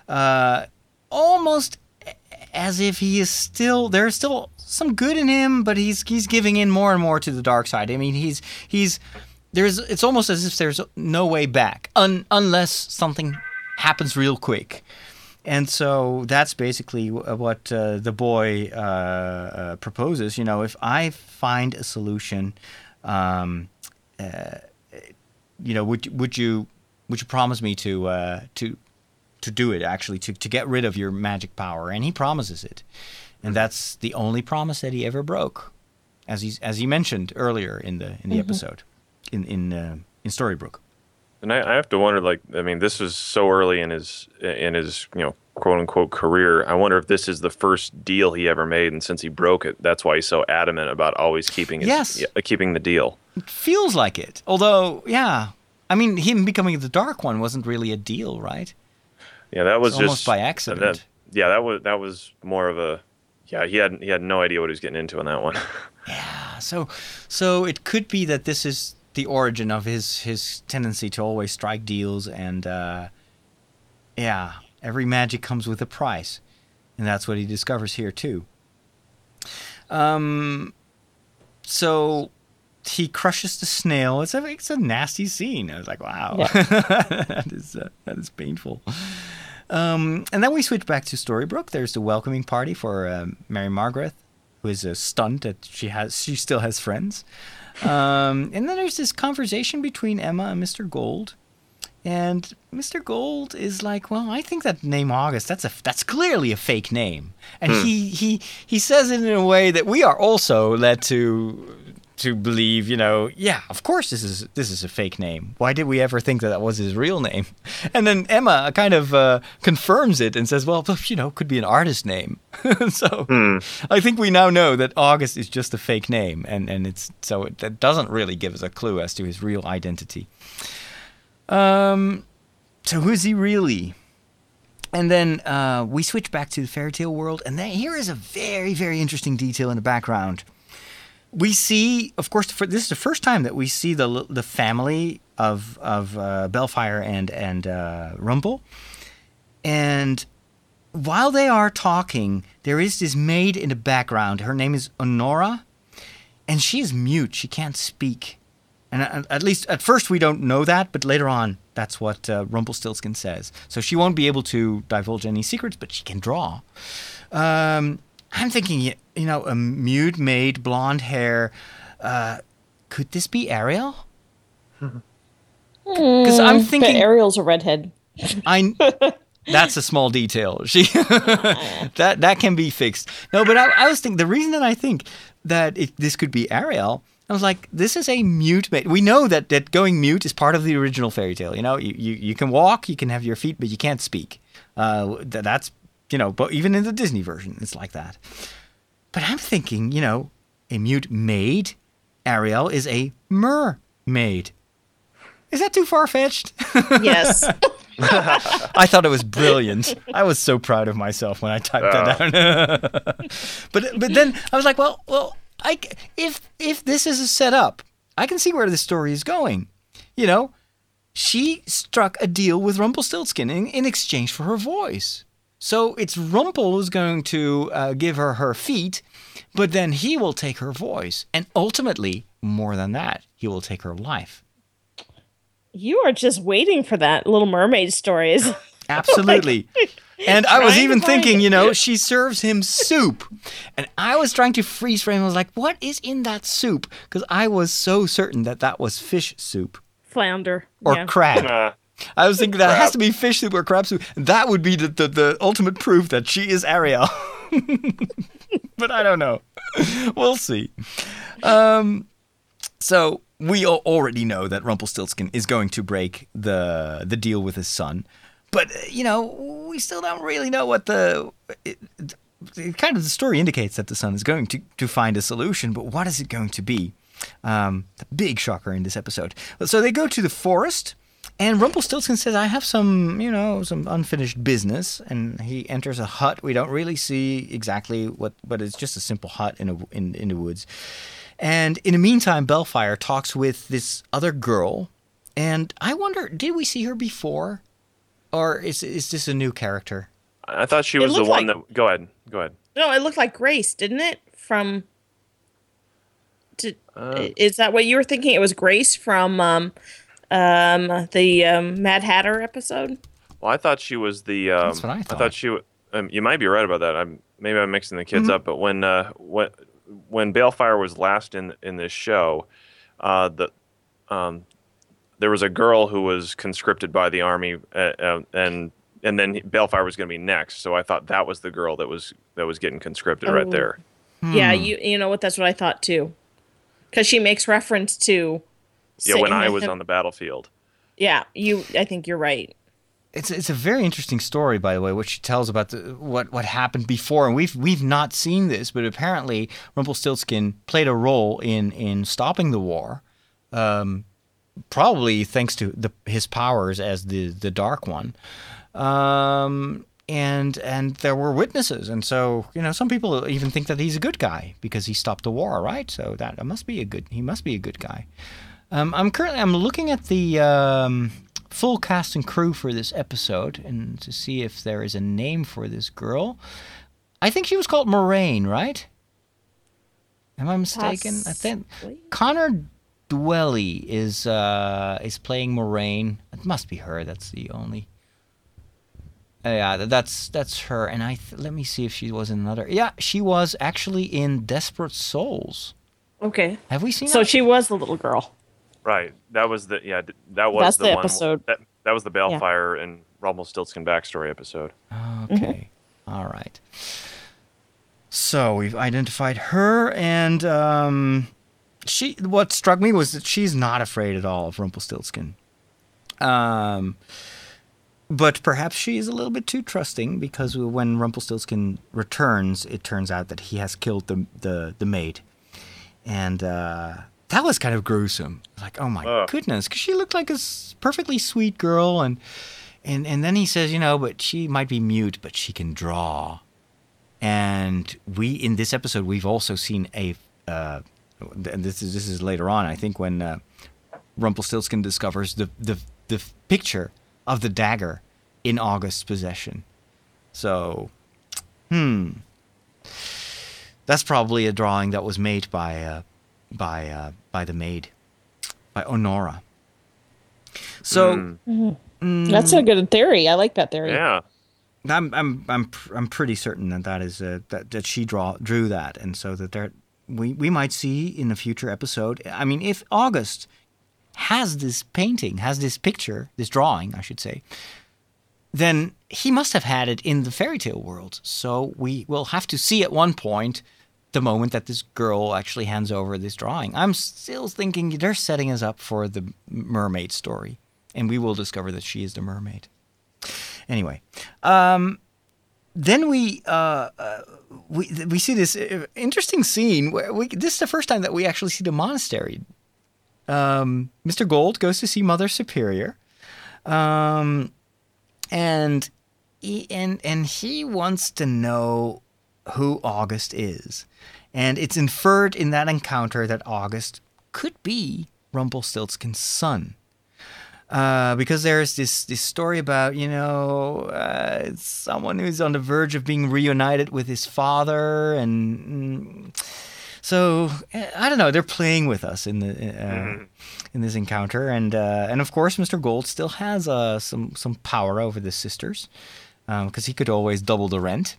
almost as if he is still. There's still some good in him, but he's giving in more and more to the dark side. I mean, it's almost as if there's no way back unless something happens real quick. And so that's basically what the boy proposes. You know, if I find a solution, you know, would you promise me to do it, actually, to get rid of your magic power? And he promises it. And that's the only promise that he ever broke, as he mentioned earlier in the episode, in Storybrooke. And I have to wonder, like, I mean, this was so early in his you know, quote unquote career. I wonder if this is the first deal he ever made, and since he broke it, that's why he's so adamant about always keeping keeping the deal. It feels like it, although, yeah, I mean, him becoming the Dark One wasn't really a deal, right? Yeah, that was just almost almost by accident. That was more of a. Yeah, he had no idea what he was getting into on that one. Yeah, so it could be that this is the origin of his tendency to always strike deals, and yeah, every magic comes with a price, and that's what he discovers here too. So he crushes the snail. It's a nasty scene. I was like, wow, yeah. that is painful. And then we switch back to Storybrooke. There's the welcoming party for Mary Margaret, who is stunned that she still has friends. And then there's this conversation between Emma and Mr. Gold. And Mr. Gold is like, well, I think that name August, that's clearly a fake name. And he says it in a way that we are also led to believe, you know, yeah, of course this is a fake name. Why did we ever think that was his real name? And then Emma kind of confirms it and says, well, you know, could be an artist name. So I think we now know that August is just a fake name, and that doesn't really give us a clue as to his real identity. So who is he really? And then we switch back to the fairy tale world, and then here is a very, very interesting detail in the background. We see, of course, this is the first time that we see the family of Bellfire and Rumpel. And while they are talking, there is this maid in the background. Her name is Honora, and she is mute. She can't speak. And at least at first we don't know that, but later on, that's what Rumpelstiltskin says. So she won't be able to divulge any secrets, but she can draw. I'm thinking, you know, a mute maid, blonde hair. Could this be Ariel? Because I'm thinking... But Ariel's a redhead. That's a small detail. That can be fixed. No, but I was thinking, the reason that I think that this could be Ariel, I was like, this is a mute maid. We know that going mute is part of the original fairy tale. You know, you can walk, you can have your feet, but you can't speak. That's... You know, but even in the Disney version, it's like that. But I'm thinking, you know, a mute maid, Ariel is a mermaid. Is that too far-fetched? Yes. I thought it was brilliant. I was so proud of myself when I typed that down. But then I was like, well, if this is a setup, I can see where the story is going. You know, she struck a deal with Rumpelstiltskin in exchange for her voice. So it's Rumpel who's going to give her feet, but then he will take her voice. And ultimately, more than that, he will take her life. You are just waiting for that Little Mermaid stories. Absolutely. And I was even thinking, you know, she serves him soup. And I was trying to freeze frame. I was like, what is in that soup? Because I was so certain that was fish soup. Flounder. Or crab. I was thinking that has to be fish soup or crab soup. That would be the ultimate proof that she is Ariel. But I don't know. We'll see. So we already know that Rumpelstiltskin is going to break the deal with his son. But, you know, we still don't really know what kind of the story indicates that the sun is going to find a solution, but what is it going to be? The big shocker in this episode. So they go to the forest, and Rumpelstiltskin says, I have some unfinished business, and he enters a hut. We don't really see exactly what, but it's just a simple hut in the woods. And in the meantime, Bellfire talks with this other girl, and I wonder, did we see her before? Or is this a new character? I thought she was the one that... Go ahead. No, it looked like Grace, didn't it? Is that what you were thinking? It was Grace from the Mad Hatter episode? Well, I thought she was the... That's what I thought. I thought she... you might be right about that. Maybe I'm mixing the kids up, but when Balefire was last in this show, there was a girl who was conscripted by the army, and then Balefire was going to be next. So I thought that was the girl that was getting conscripted right there. Yeah, you know what? That's what I thought too, because she makes reference to. Yeah, when I was on the battlefield. Yeah, I think you're right. It's a very interesting story, by the way, which she tells about what happened before, and we've not seen this, but apparently Rumpelstiltskin played a role in stopping the war, probably thanks to his powers as the Dark One, and there were witnesses, and so some people even think that he's a good guy because he stopped the war, right? So he must be a good guy. I'm looking at the full cast and crew for this episode and to see if there is a name for this girl. I think she was called Moraine, right? Am I mistaken? I think Connor Dwelly is playing Moraine. It must be her. That's the only. Yeah, that's her. And let me see if she was in another. Yeah, she was actually in Desperate Souls. Okay. Have we seen? So she was the little girl. Right. That was the That's the episode. That was the Balefire and Rumpelstiltskin backstory episode. Okay. All right. So we've identified her, and what struck me was that she's not afraid at all of Rumpelstiltskin. But perhaps she is a little bit too trusting, because when Rumpelstiltskin returns, it turns out that he has killed the maid. And that was kind of gruesome. Like, oh my goodness, because she looked like a perfectly sweet girl, and then he says, but she might be mute, but she can draw. And in this episode, we've also seen and this is later on, I think, when Rumpelstiltskin discovers the picture of the dagger in August's possession. So, that's probably a drawing that was made by the maid, by Honora. So that's a good theory. I like that theory. Yeah, I'm pretty certain that is that she drew that, and so that we might see in a future episode. I mean, if August has this painting, has this picture, this drawing, I should say, then he must have had it in the fairy tale world. So we will have to see at one point the moment that this girl actually hands over this drawing. I'm still thinking they're setting us up for the mermaid story, and we will discover that she is the mermaid. Anyway, then we see this interesting scene where this is the first time that we actually see the monastery. Mr. Gold goes to see Mother Superior, and he wants to know who August is. And it's inferred in that encounter that August could be Rumpelstiltskin's son. Because there's this story about, someone who's on the verge of being reunited with his father. And so, I don't know, they're playing with us in this encounter. And of course, Mr. Gold still has some power over the sisters, because he could always double the rent.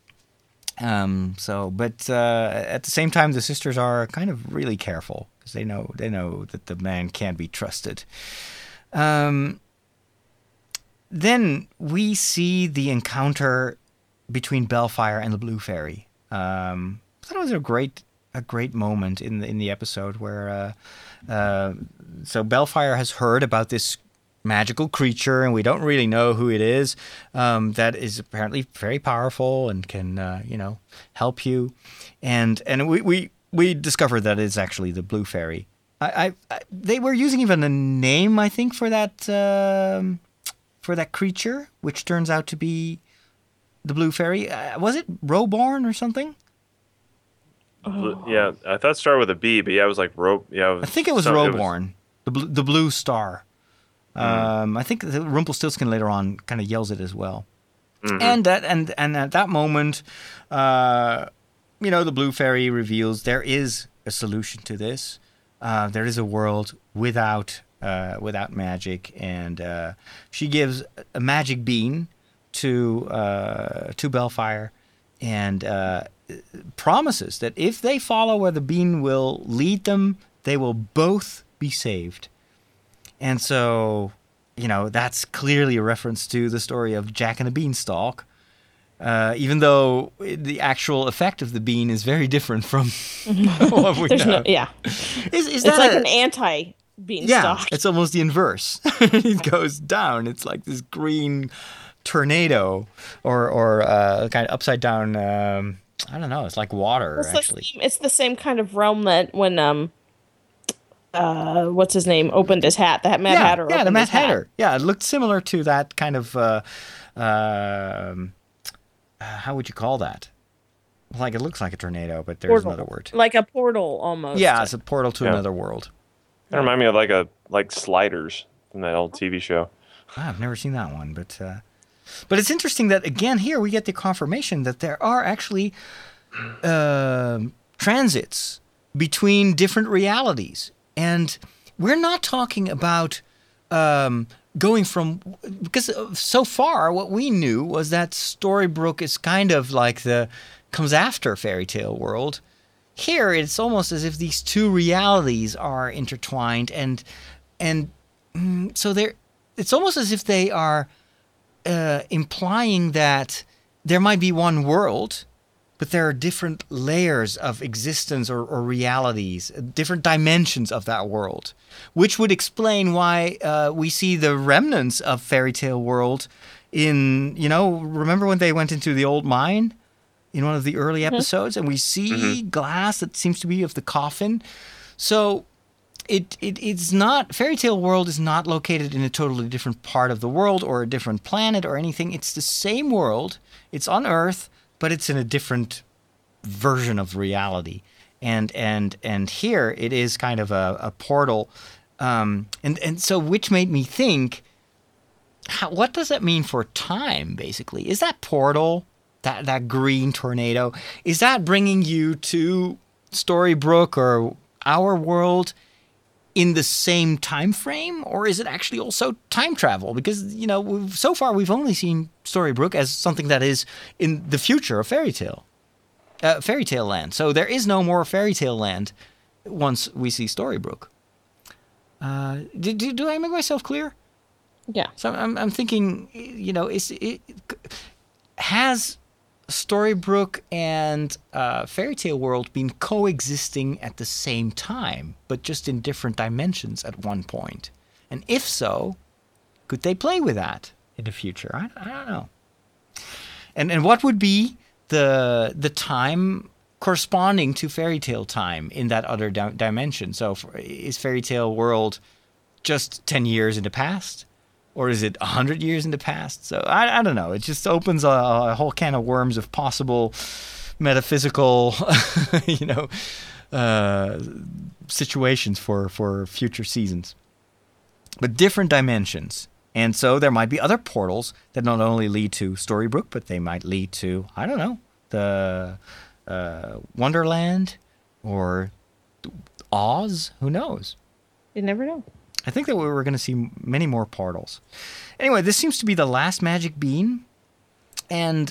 But at the same time, the sisters are kind of really careful, because they know that the man can't be trusted. Then we see the encounter between Bellfire and the Blue Fairy. I thought it was a great moment in the episode where so Bellfire has heard about this magical creature, and we don't really know who it is, that is apparently very powerful and can, help you. And we discovered that it's actually the Blue Fairy. They were using even a name, I think, for that creature, which turns out to be the Blue Fairy. Was it Roborn or something? Yeah, I thought it started with a B, but yeah, it was like Yeah, I think it was Roborn, the blue star. I think Rumpelstiltskin later on kind of yells it as well. And at that moment, the Blue Fairy reveals there is a solution to this. There is a world without magic, and she gives a magic bean to Bellfire, and promises that if they follow where the bean will lead them, they will both be saved. And so, that's clearly a reference to the story of Jack and the Beanstalk, even though the actual effect of the bean is very different from what we know. It's like an anti-beanstalk. Yeah, it's almost the inverse. It goes down. It's like this green tornado or kind of upside down. I don't know. It's like water, actually. It's the same kind of realm that when what's his name opened his hat. The Mad Hatter. Yeah, the Mad Hatter. Yeah, it looked similar to that kind of. How would you call that? Like, it looks like a tornado, but there's another word. Like a portal, almost. Yeah, it's a portal to another world. That reminded me of like Sliders from that old TV show. I've never seen that one, but it's interesting that, again, here we get the confirmation that there are actually transits between different realities. And we're not talking about going from... Because so far, what we knew was that Storybrooke is kind of like comes after Fairy Tale World. Here, it's almost as if these two realities are intertwined. And so it's almost as if they are... implying that there might be one world, but there are different layers of existence or realities, different dimensions of that world, which would explain why we see the remnants of Fairy Tale World in, remember when they went into the old mine in one of the early episodes, and we see glass that seems to be of the coffin. So it's not, Fairy Tale World is not located in a totally different part of the world or a different planet or anything. It's the same world. It's on Earth, but it's in a different version of reality. And here it is kind of a portal. And so which made me think, what does that mean for time, basically? Is that portal, that green tornado, is that bringing you to Storybrooke or our world in the same time frame, or is it actually also time travel? Because, so far we've only seen Storybrooke as something that is in the future of Fairy Tale Land. So there is no more Fairy Tale Land once we see Storybrooke. Do I make myself clear? Yeah. So I'm thinking, has Storybrooke and Fairy Tale World been coexisting at the same time, but just in different dimensions at one point? And if so, could they play with that in the future? I don't know. And what would be the time corresponding to Fairy Tale time in that other dimension? So is Fairy Tale World just 10 years in the past? Or is it 100 years in the past? So I don't know. It just opens a whole can of worms of possible metaphysical, situations for future seasons. But different dimensions. And so there might be other portals that not only lead to Storybrooke, but they might lead to, I don't know, the Wonderland or Oz. Who knows? You never know. I think that we were going to see many more portals. Anyway, this seems to be the last magic bean. And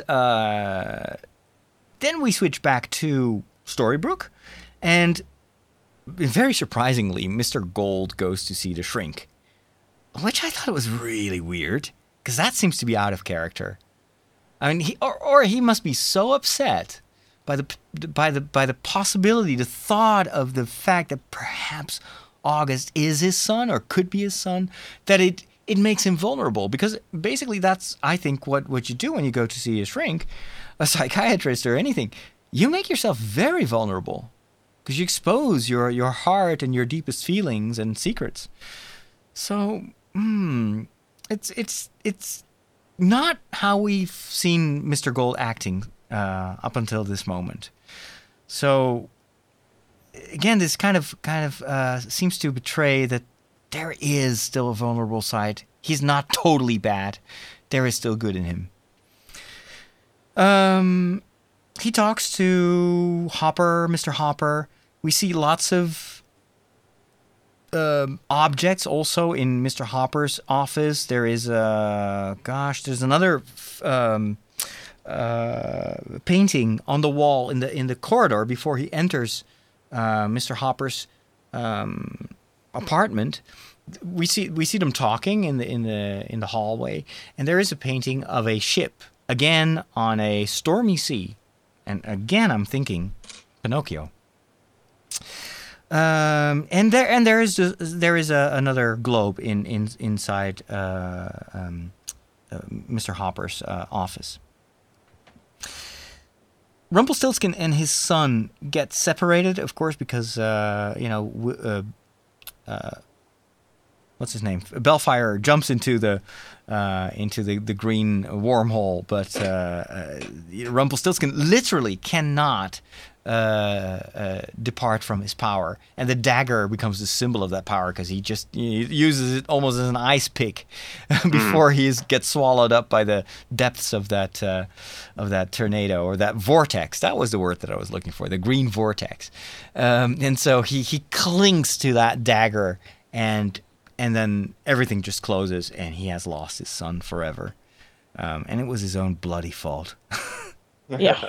then we switch back to Storybrooke. And very surprisingly, Mr. Gold goes to see the shrink. Which I thought was really weird. Because that seems to be out of character. I mean, he must be so upset by the possibility, the thought of the fact that perhaps August is his son or could be his son, that it makes him vulnerable, because basically that's, I think, what you do when you go to see a shrink, a psychiatrist or anything. You make yourself very vulnerable because you expose your heart and your deepest feelings and secrets. So, it's not how we've seen Mr. Gold acting up until this moment. So, again, this kind of seems to betray that there is still a vulnerable side. He's not totally bad. There is still good in him. He talks to Hopper, Mr. Hopper. We see lots of objects also in Mr. Hopper's office. There is there's another painting on the wall in the corridor before he enters Mr. Hopper's apartment. We see them talking in the hallway, and there is a painting of a ship again on a stormy sea, and again I'm thinking Pinocchio. And there is another globe inside Mr. Hopper's office. Rumpelstiltskin and his son get separated, of course, because what's his name? Bellfire jumps into the green wormhole, but Rumpelstiltskin literally cannot depart from his power, and the dagger becomes the symbol of that power because he uses it almost as an ice pick before he gets swallowed up by the depths of that tornado, or that vortex. That was the word that I was looking for, the green vortex. And so he clings to that dagger, and then everything just closes, and he has lost his son forever. And it was his own bloody fault. Yeah.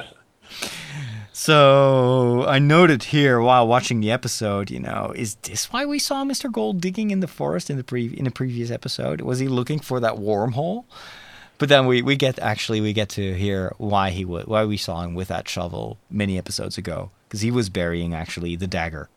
So I noted here while watching the episode, is this why we saw Mr. Gold digging in the forest in the previous episode? Was he looking for that wormhole? But then we get to hear why we saw him with that shovel many episodes ago, because he was burying actually the dagger.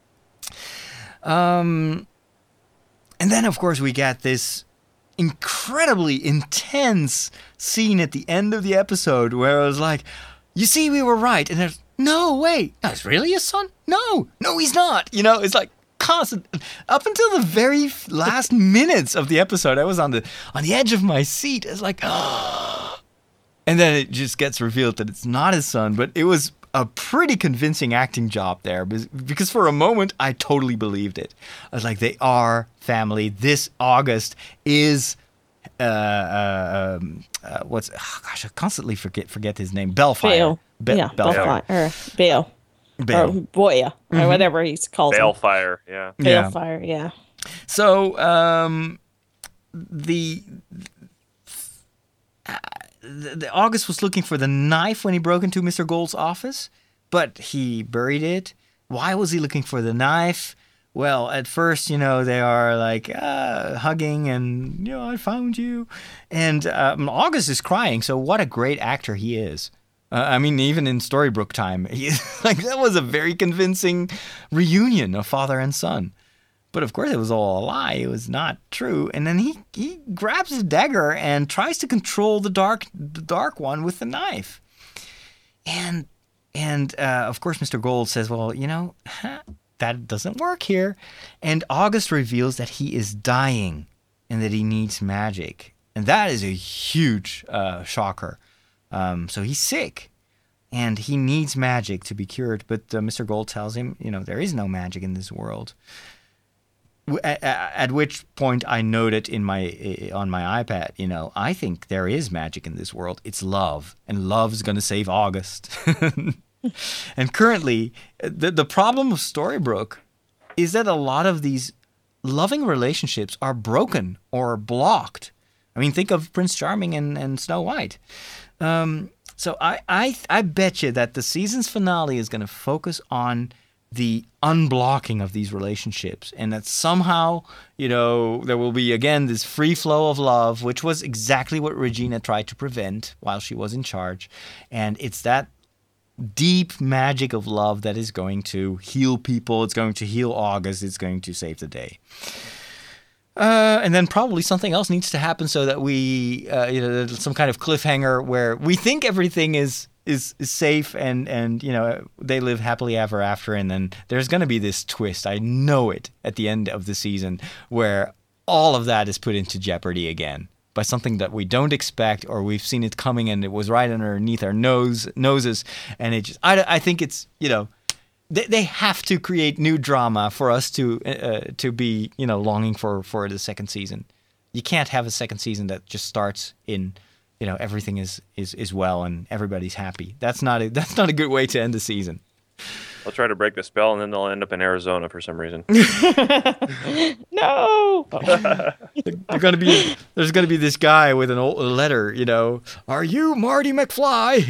And then of course we get this incredibly intense scene at the end of the episode where it was like, you see, we were right. And there's, no, wait, that's really his son? No, he's not. It's like constant. Up until the very last minutes of the episode, I was on the edge of my seat. It's like, and then it just gets revealed that it's not his son. But it was a pretty convincing acting job there, because for a moment, I totally believed it. I was like, they are family. This August is... I constantly forget his name. Bellfire. Bellfire. Bale. Or Boya, or whatever he's called. Balefire, yeah. Balefire, yeah. So, the August was looking for the knife when he broke into Mr. Gold's office, but he buried it. Why was he looking for the knife? Well, at first, they are like hugging and, I found you. And August is crying. So what a great actor he is. Even in Storybrooke time, that was a very convincing reunion of father and son. But of course, it was all a lie. It was not true. And then he grabs his dagger and tries to control the dark one with the knife. And of course, Mr. Gold says, well, that doesn't work here. And August reveals that he is dying and that he needs magic. And that is a huge shocker. So he's sick and he needs magic to be cured. But Mr. Gold tells him, there is no magic in this world. At which point I noted on my iPad, I think there is magic in this world. It's love, and love's going to save August. And currently, the problem of Storybrooke is that a lot of these loving relationships are broken or blocked. Think of Prince Charming and Snow White. So I bet you that the season's finale is going to focus on the unblocking of these relationships, and that somehow, there will be, again, this free flow of love, which was exactly what Regina tried to prevent while she was in charge. And it's that deep magic of love that is going to heal people. It's going to heal August. It's going to save the day. And then probably something else needs to happen so that we, some kind of cliffhanger where we think everything is safe and they live happily ever after, and then there's going to be this twist. I know it at the end of the season where all of that is put into jeopardy again by something that we don't expect, or we've seen it coming and it was right underneath our noses, and it just I think it's They have to create new drama for us to be longing for the second season. You can't have a second season that just starts in everything is well and everybody's happy. That's not a good way to end the season. They'll try to break the spell and then they'll end up in Arizona for some reason. No. There's gonna be this guy with a letter. Are you Marty McFly?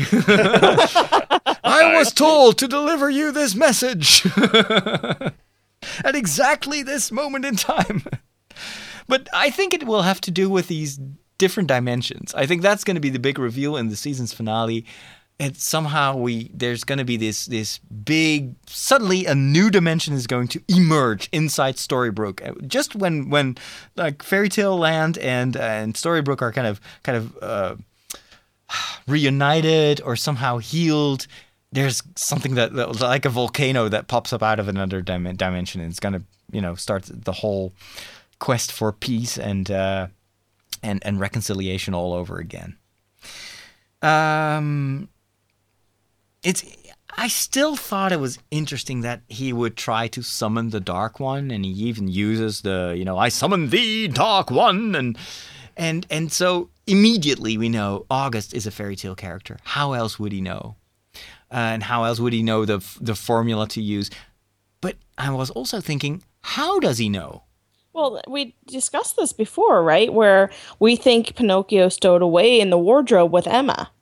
I was told to deliver you this message at exactly this moment in time. But I think it will have to do with these different dimensions. I think that's going to be the big reveal in the season's finale. And somehow there's going to be this big, suddenly a new dimension is going to emerge inside Storybrooke. Just when like Fairy Tale Land and Storybrooke are kind of reunited or somehow healed, there's something that like a volcano that pops up out of another dimension, and it's going to start the whole quest for peace and reconciliation all over again. I still thought it was interesting that he would try to summon the Dark One, and he even uses I summon thee, Dark One, and so immediately we know August is a fairy tale character. How else would he know? And how else would he know the formula to use? But I was also thinking, how does he know? Well, we discussed this before, right? Where we think Pinocchio stowed away in the wardrobe with Emma.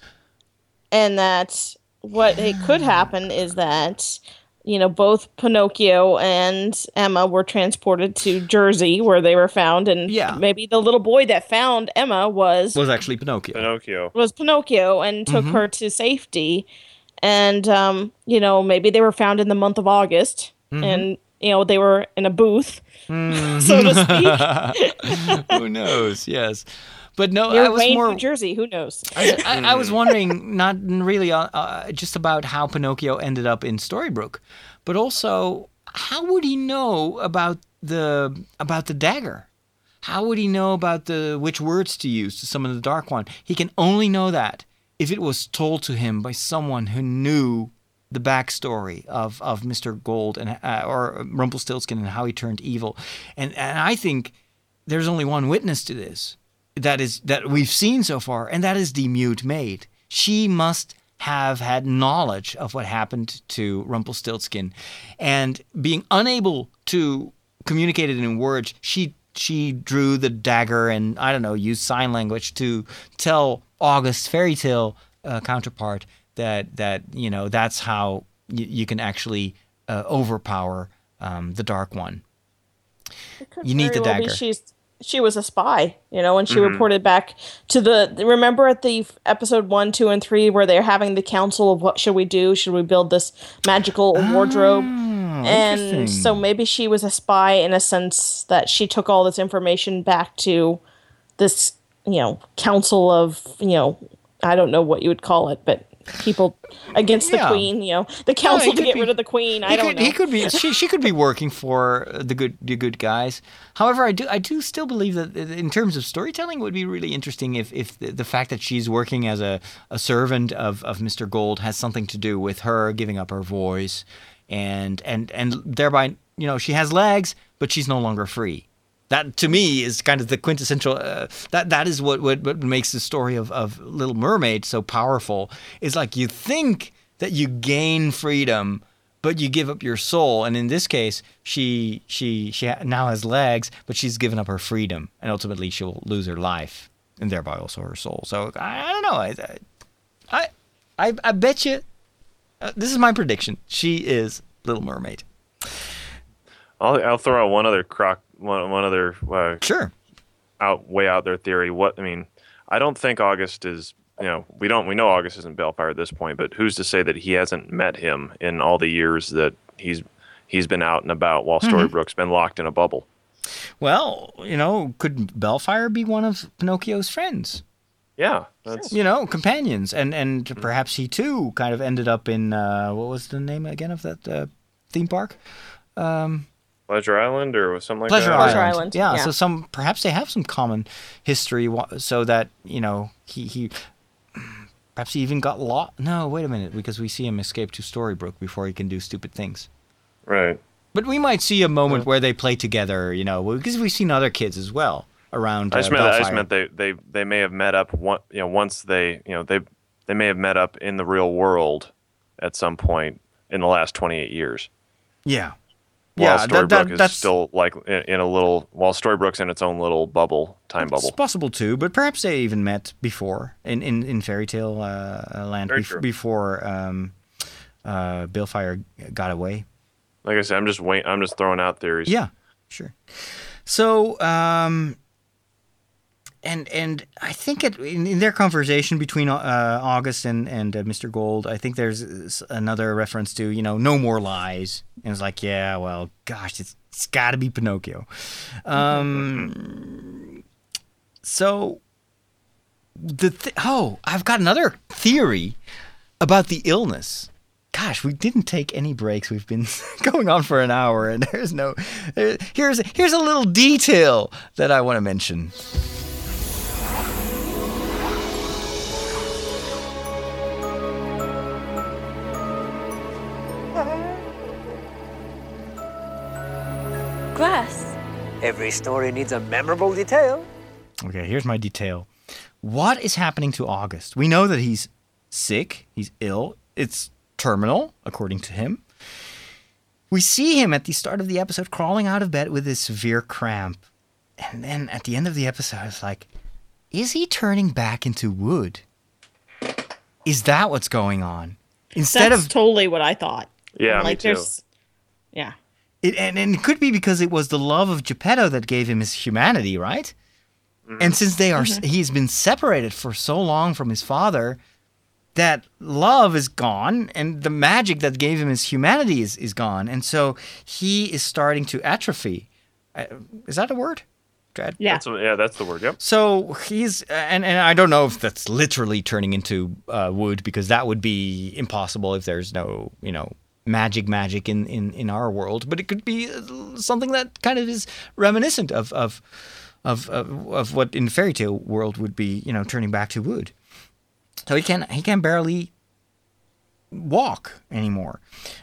And that what it could happen is that, both Pinocchio and Emma were transported to Jersey where they were found. And maybe the little boy that found Emma was actually Pinocchio. Was Pinocchio and took her to safety. And, maybe they were found in the month of August. And, they were in a booth, so to speak. Who knows? Yes. But no, Near I was Wayne, more... New Jersey, who knows? I was wondering, not really just about how Pinocchio ended up in Storybrooke, but also how would he know about the dagger? How would he know about which words to use to summon the Dark One? He can only know that if it was told to him by someone who knew the backstory of Mr. Gold and or Rumpelstiltskin and how he turned evil. And I think there's only one witness to this that we've seen so far, and that is the Mute Maid. She must have had knowledge of what happened to Rumpelstiltskin, and being unable to communicate it in words, she drew the dagger and, used sign language to tell August's fairy tale counterpart that that's how you can actually overpower the Dark One. You need the dagger. She was a spy, and she reported back to remember at the episode 1, 2, and 3 where they're having the council of what should we do? Should we build this magical wardrobe? And so maybe she was a spy in a sense that she took all this information back to this, council of, I don't know what you would call it, but people against the queen, the council to get rid of the queen. I don't know. He could be. She could be working for the good guys. However, I do still believe that in terms of storytelling, it would be really interesting if the fact that she's working as a servant of Mr. Gold has something to do with her giving up her voice, and thereby she has legs, but she's no longer free. That, to me, is kind of the quintessential... that is what makes the story of Little Mermaid so powerful. Is like you think that you gain freedom, but you give up your soul. And in this case, she now has legs, but she's given up her freedom. And ultimately, she'll lose her life, and thereby also her soul. So, I don't know. I bet you... this is my prediction. She is Little Mermaid. I'll throw out one other sure, way out there theory. I don't think August is. We know August isn't Baelfire at this point, but who's to say that he hasn't met him in all the years that he's been out and about while Storybrooke's been locked in a bubble? Well, could Bellfire be one of Pinocchio's friends? Yeah, that's Companions, and perhaps he too kind of ended up in what was the name again of that theme park? Pleasure Island or something like Pleasure that. Pleasure Island. Yeah, Yeah. so perhaps they have some common history, so that he perhaps he even got lost. No, wait a minute, because we see him escape to Storybrooke before he can do stupid things. Right. But we might see a moment where they play together, because we've seen other kids as well around. I just Bellfire. meant they may have met up once they may have met up in the real world at some point in the last 28 years. Yeah. While Yeah, Storybrooke that's is still like in a little, while Storybrooke's in its own little time bubble. It's possible too, but perhaps they even met before in Fairy Tale Land before Bellfire got away. Like I said, I'm just throwing out theories. Yeah, sure. So, and I think in their conversation between August and Mr. Gold, I think there's another reference to no more lies, and it's like, yeah, well, gosh, it's got to be Pinocchio. So I've got another theory about the illness. Gosh, we didn't take any breaks. We've been going on for an hour, and here's a little detail that I want to mention. Grass. Every story needs a memorable detail. Okay, here's my detail. What is happening to August? We know that he's sick, he's ill, it's terminal, according to him. We see him at the start of the episode crawling out of bed with this severe cramp. And then at the end of the episode, it's like, is he turning back into wood? Is that what's going on? That's totally what I thought. Yeah, like, me too. Yeah. And it could be because it was the love of Geppetto that gave him his humanity, right? Mm-hmm. And since he's been separated for so long from his father, that love is gone, and the magic that gave him his humanity is gone, and so he is starting to atrophy. Is that a word? Dread? Yeah. That's the word. Yep. So he's and I don't know if that's literally turning into wood, because that would be impossible if there's no magic in our world, but it could be something that kind of is reminiscent of what in fairy tale world would be, turning back to wood. So he can barely walk anymore.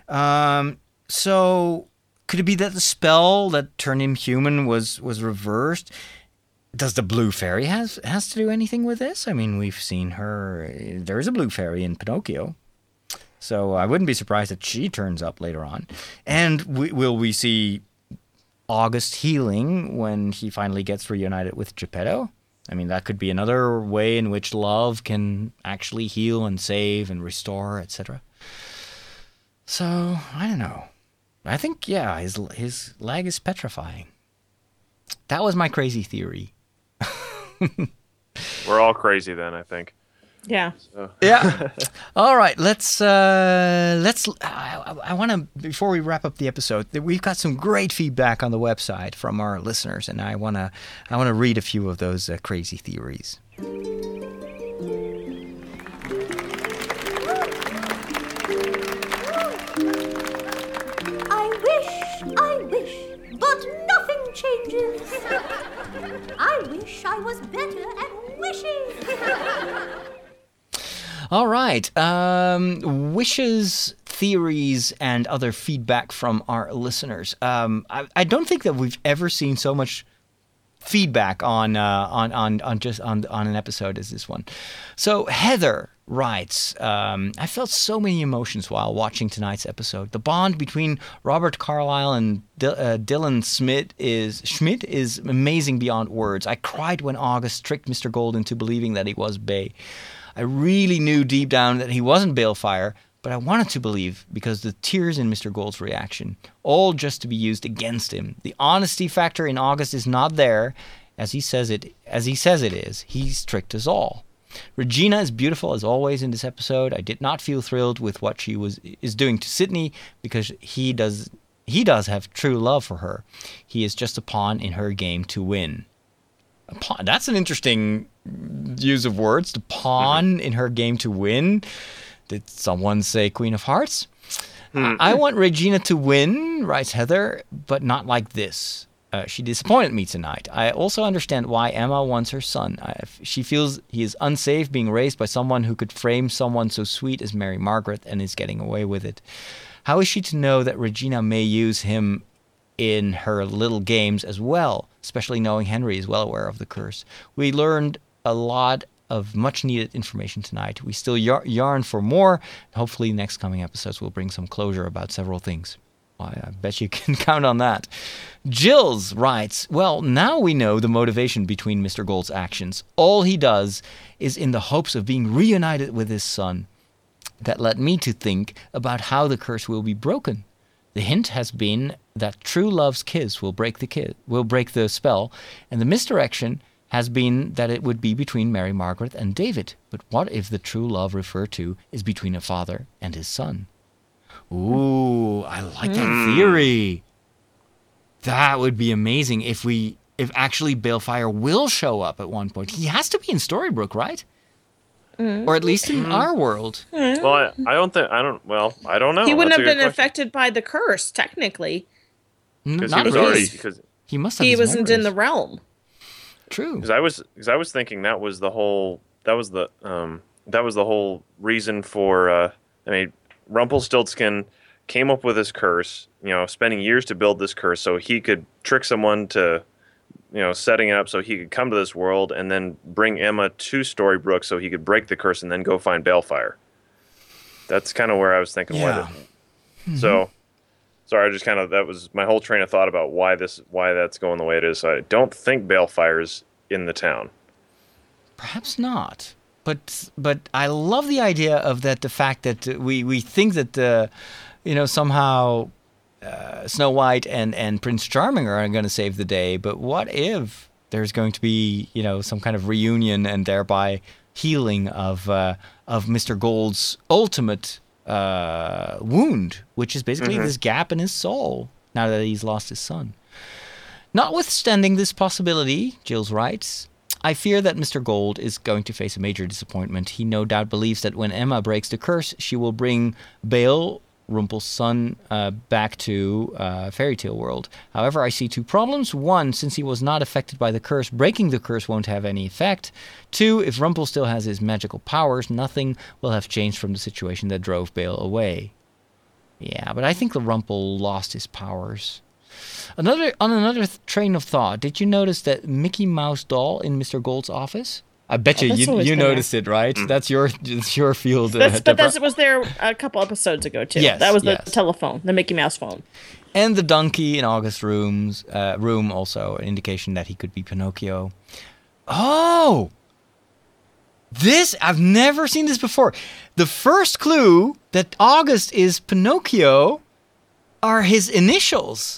So could it be that the spell that turned him human was reversed? Does the blue fairy has to do anything with this? I mean, we've seen her. There is a blue fairy in Pinocchio. So I wouldn't be surprised if she turns up later on. And will we see August healing when he finally gets reunited with Geppetto? I mean, that could be another way in which love can actually heal and save and restore, etc. So, I don't know. I think, yeah, his leg is petrifying. That was my crazy theory. We're all crazy then, I think. Yeah. So. Yeah. All right. Let's. I want to, before we wrap up the episode, we've got some great feedback on the website from our listeners, and I want to read a few of those crazy theories. I wish, but nothing changes. I wish I was better at wishing. All right. Wishes, theories, and other feedback from our listeners. I don't think that we've ever seen so much feedback on an episode as this one. So Heather writes, I felt so many emotions while watching tonight's episode. The bond between Robert Carlyle and Dylan Schmidt is amazing beyond words. I cried when August tricked Mr. Gold into believing that he was Bay. I really knew deep down that he wasn't Balefire, but I wanted to believe because the tears in Mr. Gold's reaction, all just to be used against him. The honesty factor in August is not there, as he says it is. He's tricked us all. Regina is beautiful as always in this episode. I did not feel thrilled with what she is doing to Sydney because he does he does have true love for her. He is just a pawn in her game to win. A pawn, that's an interesting use of words. The pawn in her game to win. Did someone say Queen of Hearts? I want Regina to win, writes Heather, but not like this. She disappointed me tonight. I also understand why Emma wants her son. She feels he is unsafe being raised by someone who could frame someone so sweet as Mary Margaret and is getting away with it. How is she to know that Regina may use him in her little games as well, especially knowing Henry is well aware of the curse? We learned a lot of much-needed information tonight. We still yarn for more. Hopefully next coming episodes will bring some closure about several things. I bet you can count on that. Jills writes, well, now we know the motivation between Mr. Gold's actions. All he does is in the hopes of being reunited with his son. That led me to think about how the curse will be broken. The hint has been that true love's kiss will break the spell, and the misdirection has been that it would be between Mary Margaret and David. But what if the true love referred to is between a father and his son? Ooh, I like that theory. That would be amazing if actually Balefire will show up at one point. He has to be in Storybrooke, right? Or at least in our world. Well, I don't know. He wouldn't have been question. affected by the curse, technically. Not he was really. already, because He must have. He his wasn't in memories. the realm. True. because I was thinking that was the whole reason for Rumpelstiltskin came up with this curse, spending years to build this curse so he could trick someone to setting it up so he could come to this world and then bring Emma to Storybrooke so he could break the curse and then go find Balefire. That's kind of where I was thinking. Yeah. So, sorry, that was my whole train of thought about why that's going the way it is. So I don't think Balefire's in the town. Perhaps not. But I love the idea of that. The fact that we think that somehow Snow White and Prince Charming are going to save the day. But what if there's going to be some kind of reunion and thereby healing of Mr. Gold's ultimate wound, which is basically this gap in his soul now that he's lost his son. Notwithstanding this possibility, Jills writes, I fear that Mr. Gold is going to face a major disappointment. He no doubt believes that when Emma breaks the curse, she will bring Bale, Rumpel's son, back to Fairy Tale World. However, I see two problems. One, since he was not affected by the curse, breaking the curse won't have any effect. Two, if Rumpel still has his magical powers, nothing will have changed from the situation that drove Bale away. Yeah, but I think the Rumpel lost his powers. On another train of thought, did you notice that Mickey Mouse doll in Mr. Gold's office? I bet you noticed it, right? That's your field. That was there a couple episodes ago too. Yes, that was the telephone, the Mickey Mouse phone. And the donkey in August's room also an indication that he could be Pinocchio. Oh, I've never seen this before. The first clue that August is Pinocchio are his initials.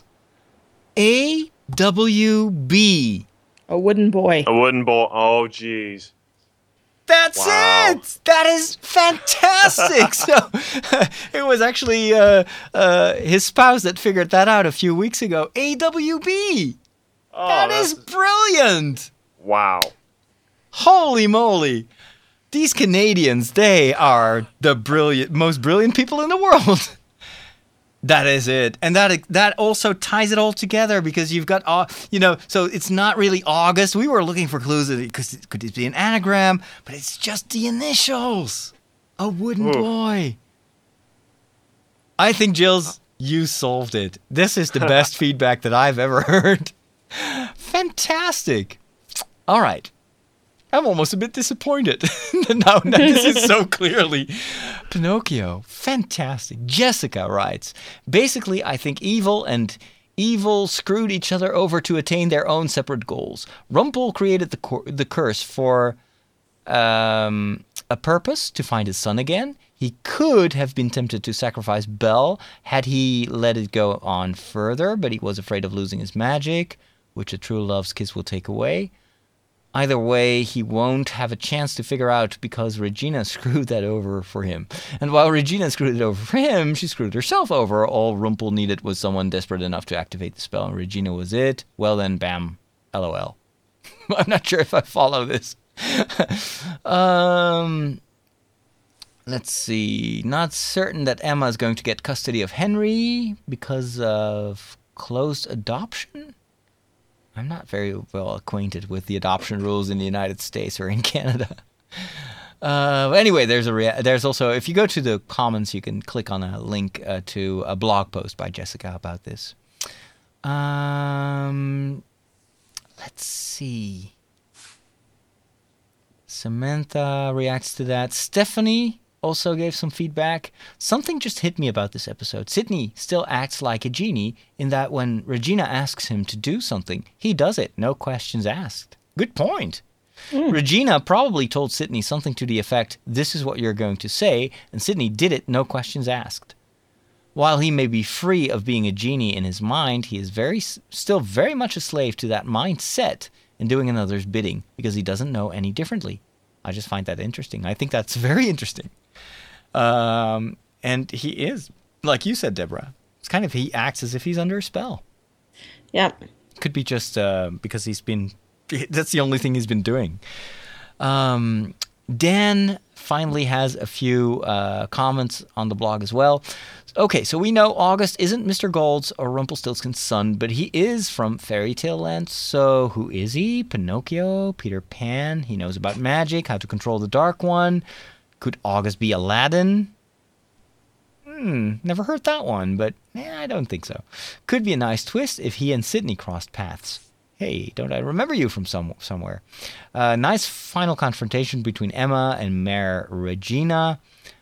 AWB. A wooden boy. A wooden boy. Oh, jeez. That's it. That is fantastic. So it was actually his spouse that figured that out a few weeks ago. AWB. Oh, that is brilliant. Wow. Holy moly. These Canadians, they are the most brilliant people in the world. That is it. And that also ties it all together because you've got, so it's not really August. We were looking for clues because could it be an anagram, but it's just the initials. A wooden boy. I think, Jills, you solved it. This is the best feedback that I've ever heard. Fantastic. All right. I'm almost a bit disappointed. now this is so clearly Pinocchio. Fantastic. Jessica writes, basically, I think evil and evil screwed each other over to attain their own separate goals. Rumpel created the curse for a purpose, to find his son again. He could have been tempted to sacrifice Belle had he let it go on further, but he was afraid of losing his magic, which a true love's kiss will take away. Either way, he won't have a chance to figure out because Regina screwed that over for him. And while Regina screwed it over for him, she screwed herself over. All Rumpel needed was someone desperate enough to activate the spell, and Regina was it. Well then, bam, LOL. I'm not sure if I follow this. Let's see. Not certain that Emma is going to get custody of Henry because of closed adoption? I'm not very well acquainted with the adoption rules in the United States or in Canada. Anyway, there's also, if you go to the comments, you can click on a link to a blog post by Jessica about this. Let's see. Samantha reacts to that. Stephanie also gave some feedback. Something just hit me about this episode. Sidney still acts like a genie in that when Regina asks him to do something, he does it, no questions asked. Good point. Regina probably told Sidney something to the effect, this is what you're going to say, and Sidney did it, no questions asked. While he may be free of being a genie in his mind, he is still very much a slave to that mindset and doing another's bidding because he doesn't know any differently. I just find that interesting. I think that's very interesting. And he is, like you said, Deborah, it's kind of, he acts as if he's under a spell. Yeah. Could be just because that's the only thing he's been doing. Dan finally has a few comments on the blog as well. Okay, so we know August isn't Mr. Gold's or Rumpelstiltskin's son, but he is from Fairy Tale Land. So who is he? Pinocchio? Peter Pan? He knows about magic, how to control the Dark One. Could August be Aladdin? Never heard that one, but I don't think so. Could be a nice twist if he and Sidney crossed paths. Hey, don't I remember you from somewhere? Nice final confrontation between Emma and Mare Regina.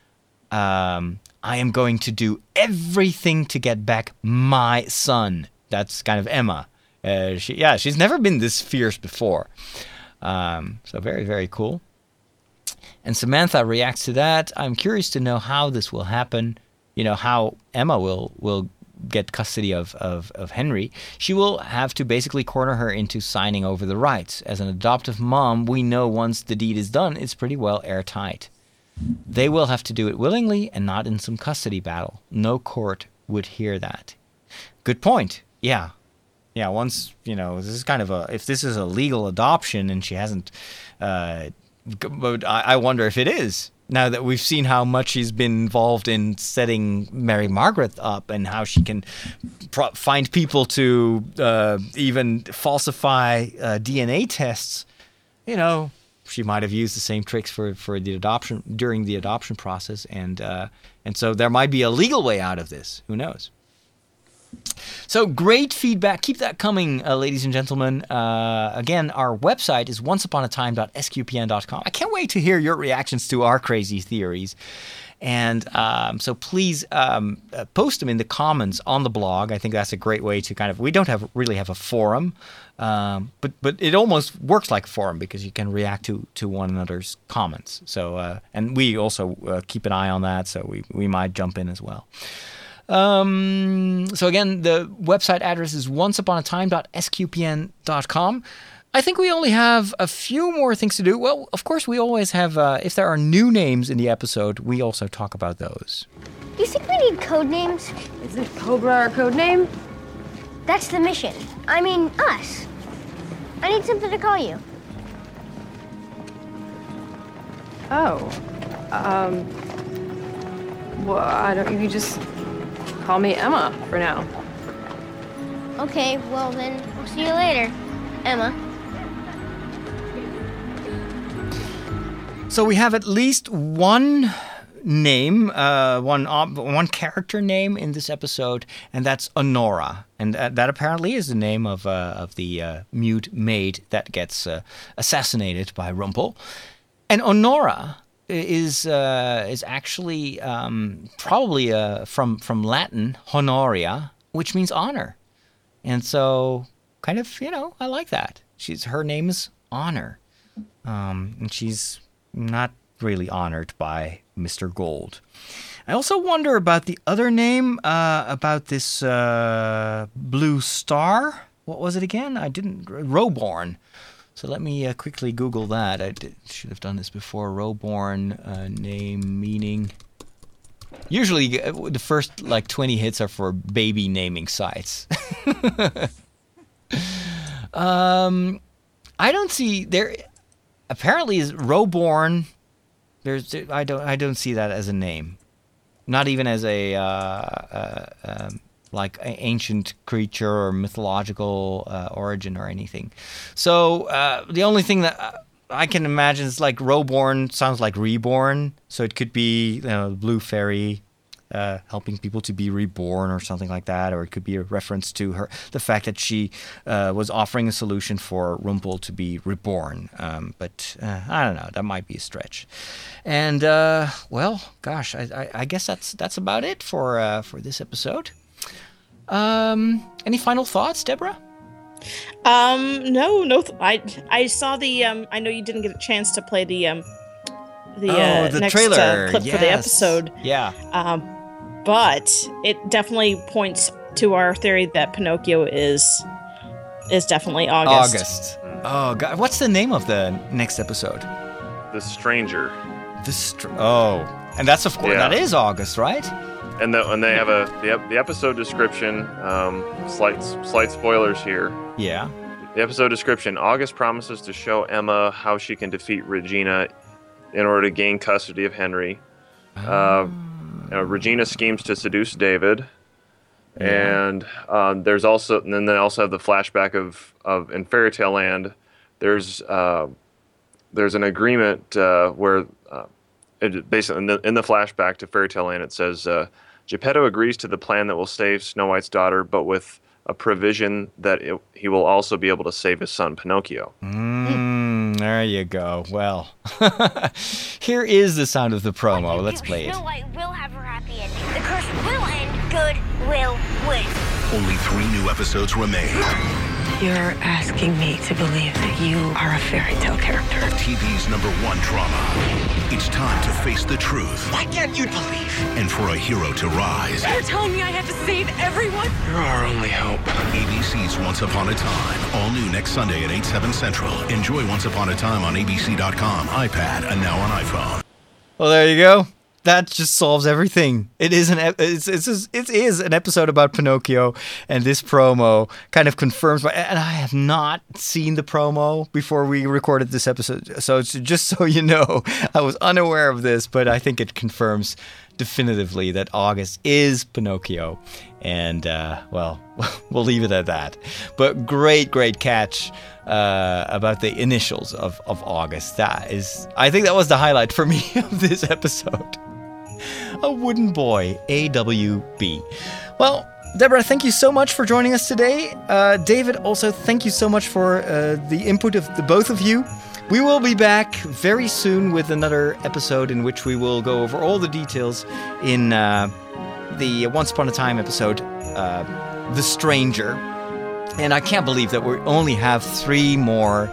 I am going to do everything to get back my son. That's kind of Emma. She's never been this fierce before. So very, very cool. And Samantha reacts to that. I'm curious to know how this will happen. You know, how Emma will get custody of Henry. She will have to basically corner her into signing over the rights. As an adoptive mom, we know once the deed is done, it's pretty well airtight. They will have to do it willingly and not in some custody battle. No court would hear that. Good point. Yeah, once, this is kind of if this is a legal adoption and she hasn't, but I wonder if it is. Now that we've seen how much she's been involved in setting Mary Margaret up and how she can find people to even falsify DNA tests, she might have used the same tricks for the adoption during the adoption process, and so there might be a legal way out of this. Who knows? So great feedback. Keep that coming, ladies and gentlemen. Again, our website is onceuponatime.sqpn.com. I can't wait to hear your reactions to our crazy theories. And so please post them in the comments on the blog. I think that's a great way to we don't really have a forum, but it almost works like a forum because you can react to one another's comments. So and we also keep an eye on that, so we might jump in as well. So again, the website address is onceuponatime.sqpn.com. I think we only have a few more things to do. Well, of course, we always have, if there are new names in the episode, we also talk about those. Do you think we need code names? Isn't Cobra our code name? That's the mission. I mean, us. I need something to call you. Oh. Well, you can just call me Emma for now. Okay, well then, we'll see you later, Emma. So we have at least one name, one character name in this episode, and that's Honora. And that apparently is the name of the mute maid that gets assassinated by Rumpel. And Honora is actually probably from Latin honoria, which means honor. And so kind of, I like that. Her name is Honor. And she's not really honored by Mr. Gold. I also wonder about the other name, about this blue star. What was it again? Roborn. So let me quickly Google that. Should have done this before. Rowborn, name, meaning. Usually the first 20 hits are for baby naming sites. I don't see there. Apparently, is Rowborn. I don't see that as a name. Not even as a ancient creature or mythological origin or anything. So the only thing that I can imagine is Rowborn sounds like reborn. So it could be blue fairy helping people to be reborn or something like that, or it could be a reference to the fact that she was offering a solution for Rumpel to be reborn. But I don't know, that might be a stretch. And well, gosh, I guess that's about it for this episode. Any final thoughts, Deborah? No. I saw the. I know you didn't get a chance to play the next trailer clip for the episode. Yeah. But it definitely points to our theory that Pinocchio is definitely August. Oh God, what's the name of the next episode? The Stranger. And that's of course that is August, right? And they have the episode description. Slight spoilers here. Yeah. The episode description: August promises to show Emma how she can defeat Regina in order to gain custody of Henry. Regina schemes to seduce David, and then they also have the flashback of in Fairy Tale Land. There's an agreement where it basically in the flashback to Fairy Tale Land it says Geppetto agrees to the plan that will save Snow White's daughter, but with a provision that he will also be able to save his son Pinocchio. There you go. Well, here is the sound of the promo. Let's play it. Snow White will have her happy ending. The curse will end. Good will win. Only 3 new episodes remain. You're asking me to believe that you are a fairy tale character. TV's #1 drama. It's time to face the truth. Why can't you believe? And for a hero to rise. You're telling me I have to save everyone? You're our only hope. ABC's Once Upon a Time. All new next Sunday at 8/7 Central. Enjoy Once Upon a Time on ABC.com, iPad, and now on iPhone. Well, there you go. That just solves everything. It is an episode about Pinocchio, and this promo kind of confirms. And I have not seen the promo before we recorded this episode, so it's just so you know, I was unaware of this, but I think it confirms definitively that August is Pinocchio, and well, we'll leave it at that. But great catch about the initials of August. I think that was the highlight for me of this episode. A wooden boy, AWB. Well, Deborah, thank you so much for joining us today. David, also thank you so much for the input of the both of you. We will be back very soon with another episode in which we will go over all the details in the Once Upon a Time episode, The Stranger. And I can't believe that we only have 3 more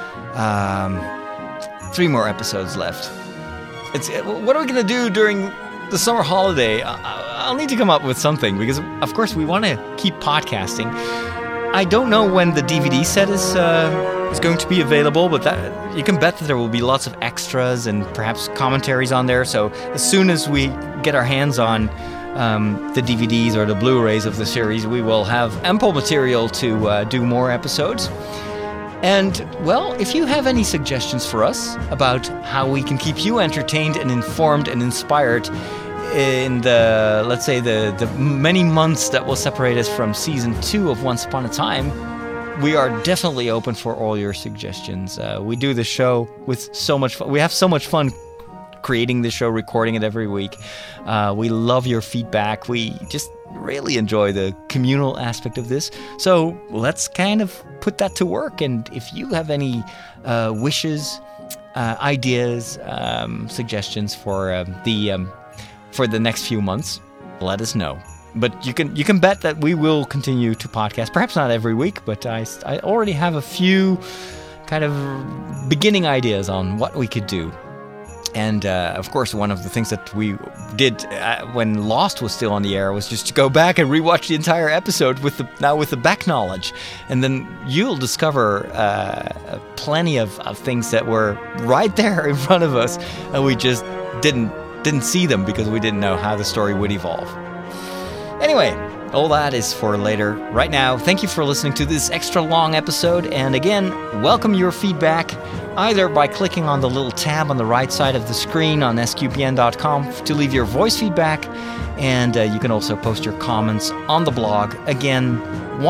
episodes left. What are we going to do during the summer holiday? I'll need to come up with something because, of course, we want to keep podcasting. I don't know when the DVD set is going to be available, but you can bet that there will be lots of extras and perhaps commentaries on there. So as soon as we get our hands on the DVDs or the Blu-rays of the series, we will have ample material to do more episodes. And, well, if you have any suggestions for us about how we can keep you entertained and informed and inspired in the, let's say, the many months that will separate us from Season 2 of Once Upon a Time, we are definitely open for all your suggestions. We do the show with so much fun. We have so much fun creating the show, recording it every week. We love your feedback. We just really enjoy the communal aspect of this. So let's kind of put that to work. And if you have any wishes, ideas, suggestions for the next few months, let us know. But you can bet that we will continue to podcast. Perhaps not every week, but I already have a few kind of beginning ideas on what we could do. And, of course, one of the things that we did when Lost was still on the air was just to go back and rewatch the entire episode with the back knowledge. And then you'll discover plenty of things that were right there in front of us, and we just didn't see them because we didn't know how the story would evolve. Anyway, all that is for later. Right now, thank you for listening to this extra long episode, and again, welcome your feedback either by clicking on the little tab on the right side of the screen on sqpn.com to leave your voice feedback, and you can also post your comments on the blog. Again,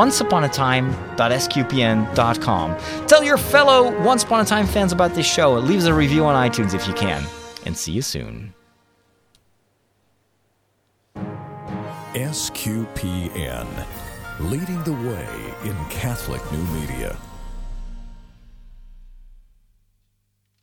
onceuponatime.sqpn.com. Tell your fellow Once Upon a Time fans about this show and leave us a review on iTunes if you can. And see you soon. SQPN, leading the way in Catholic new media.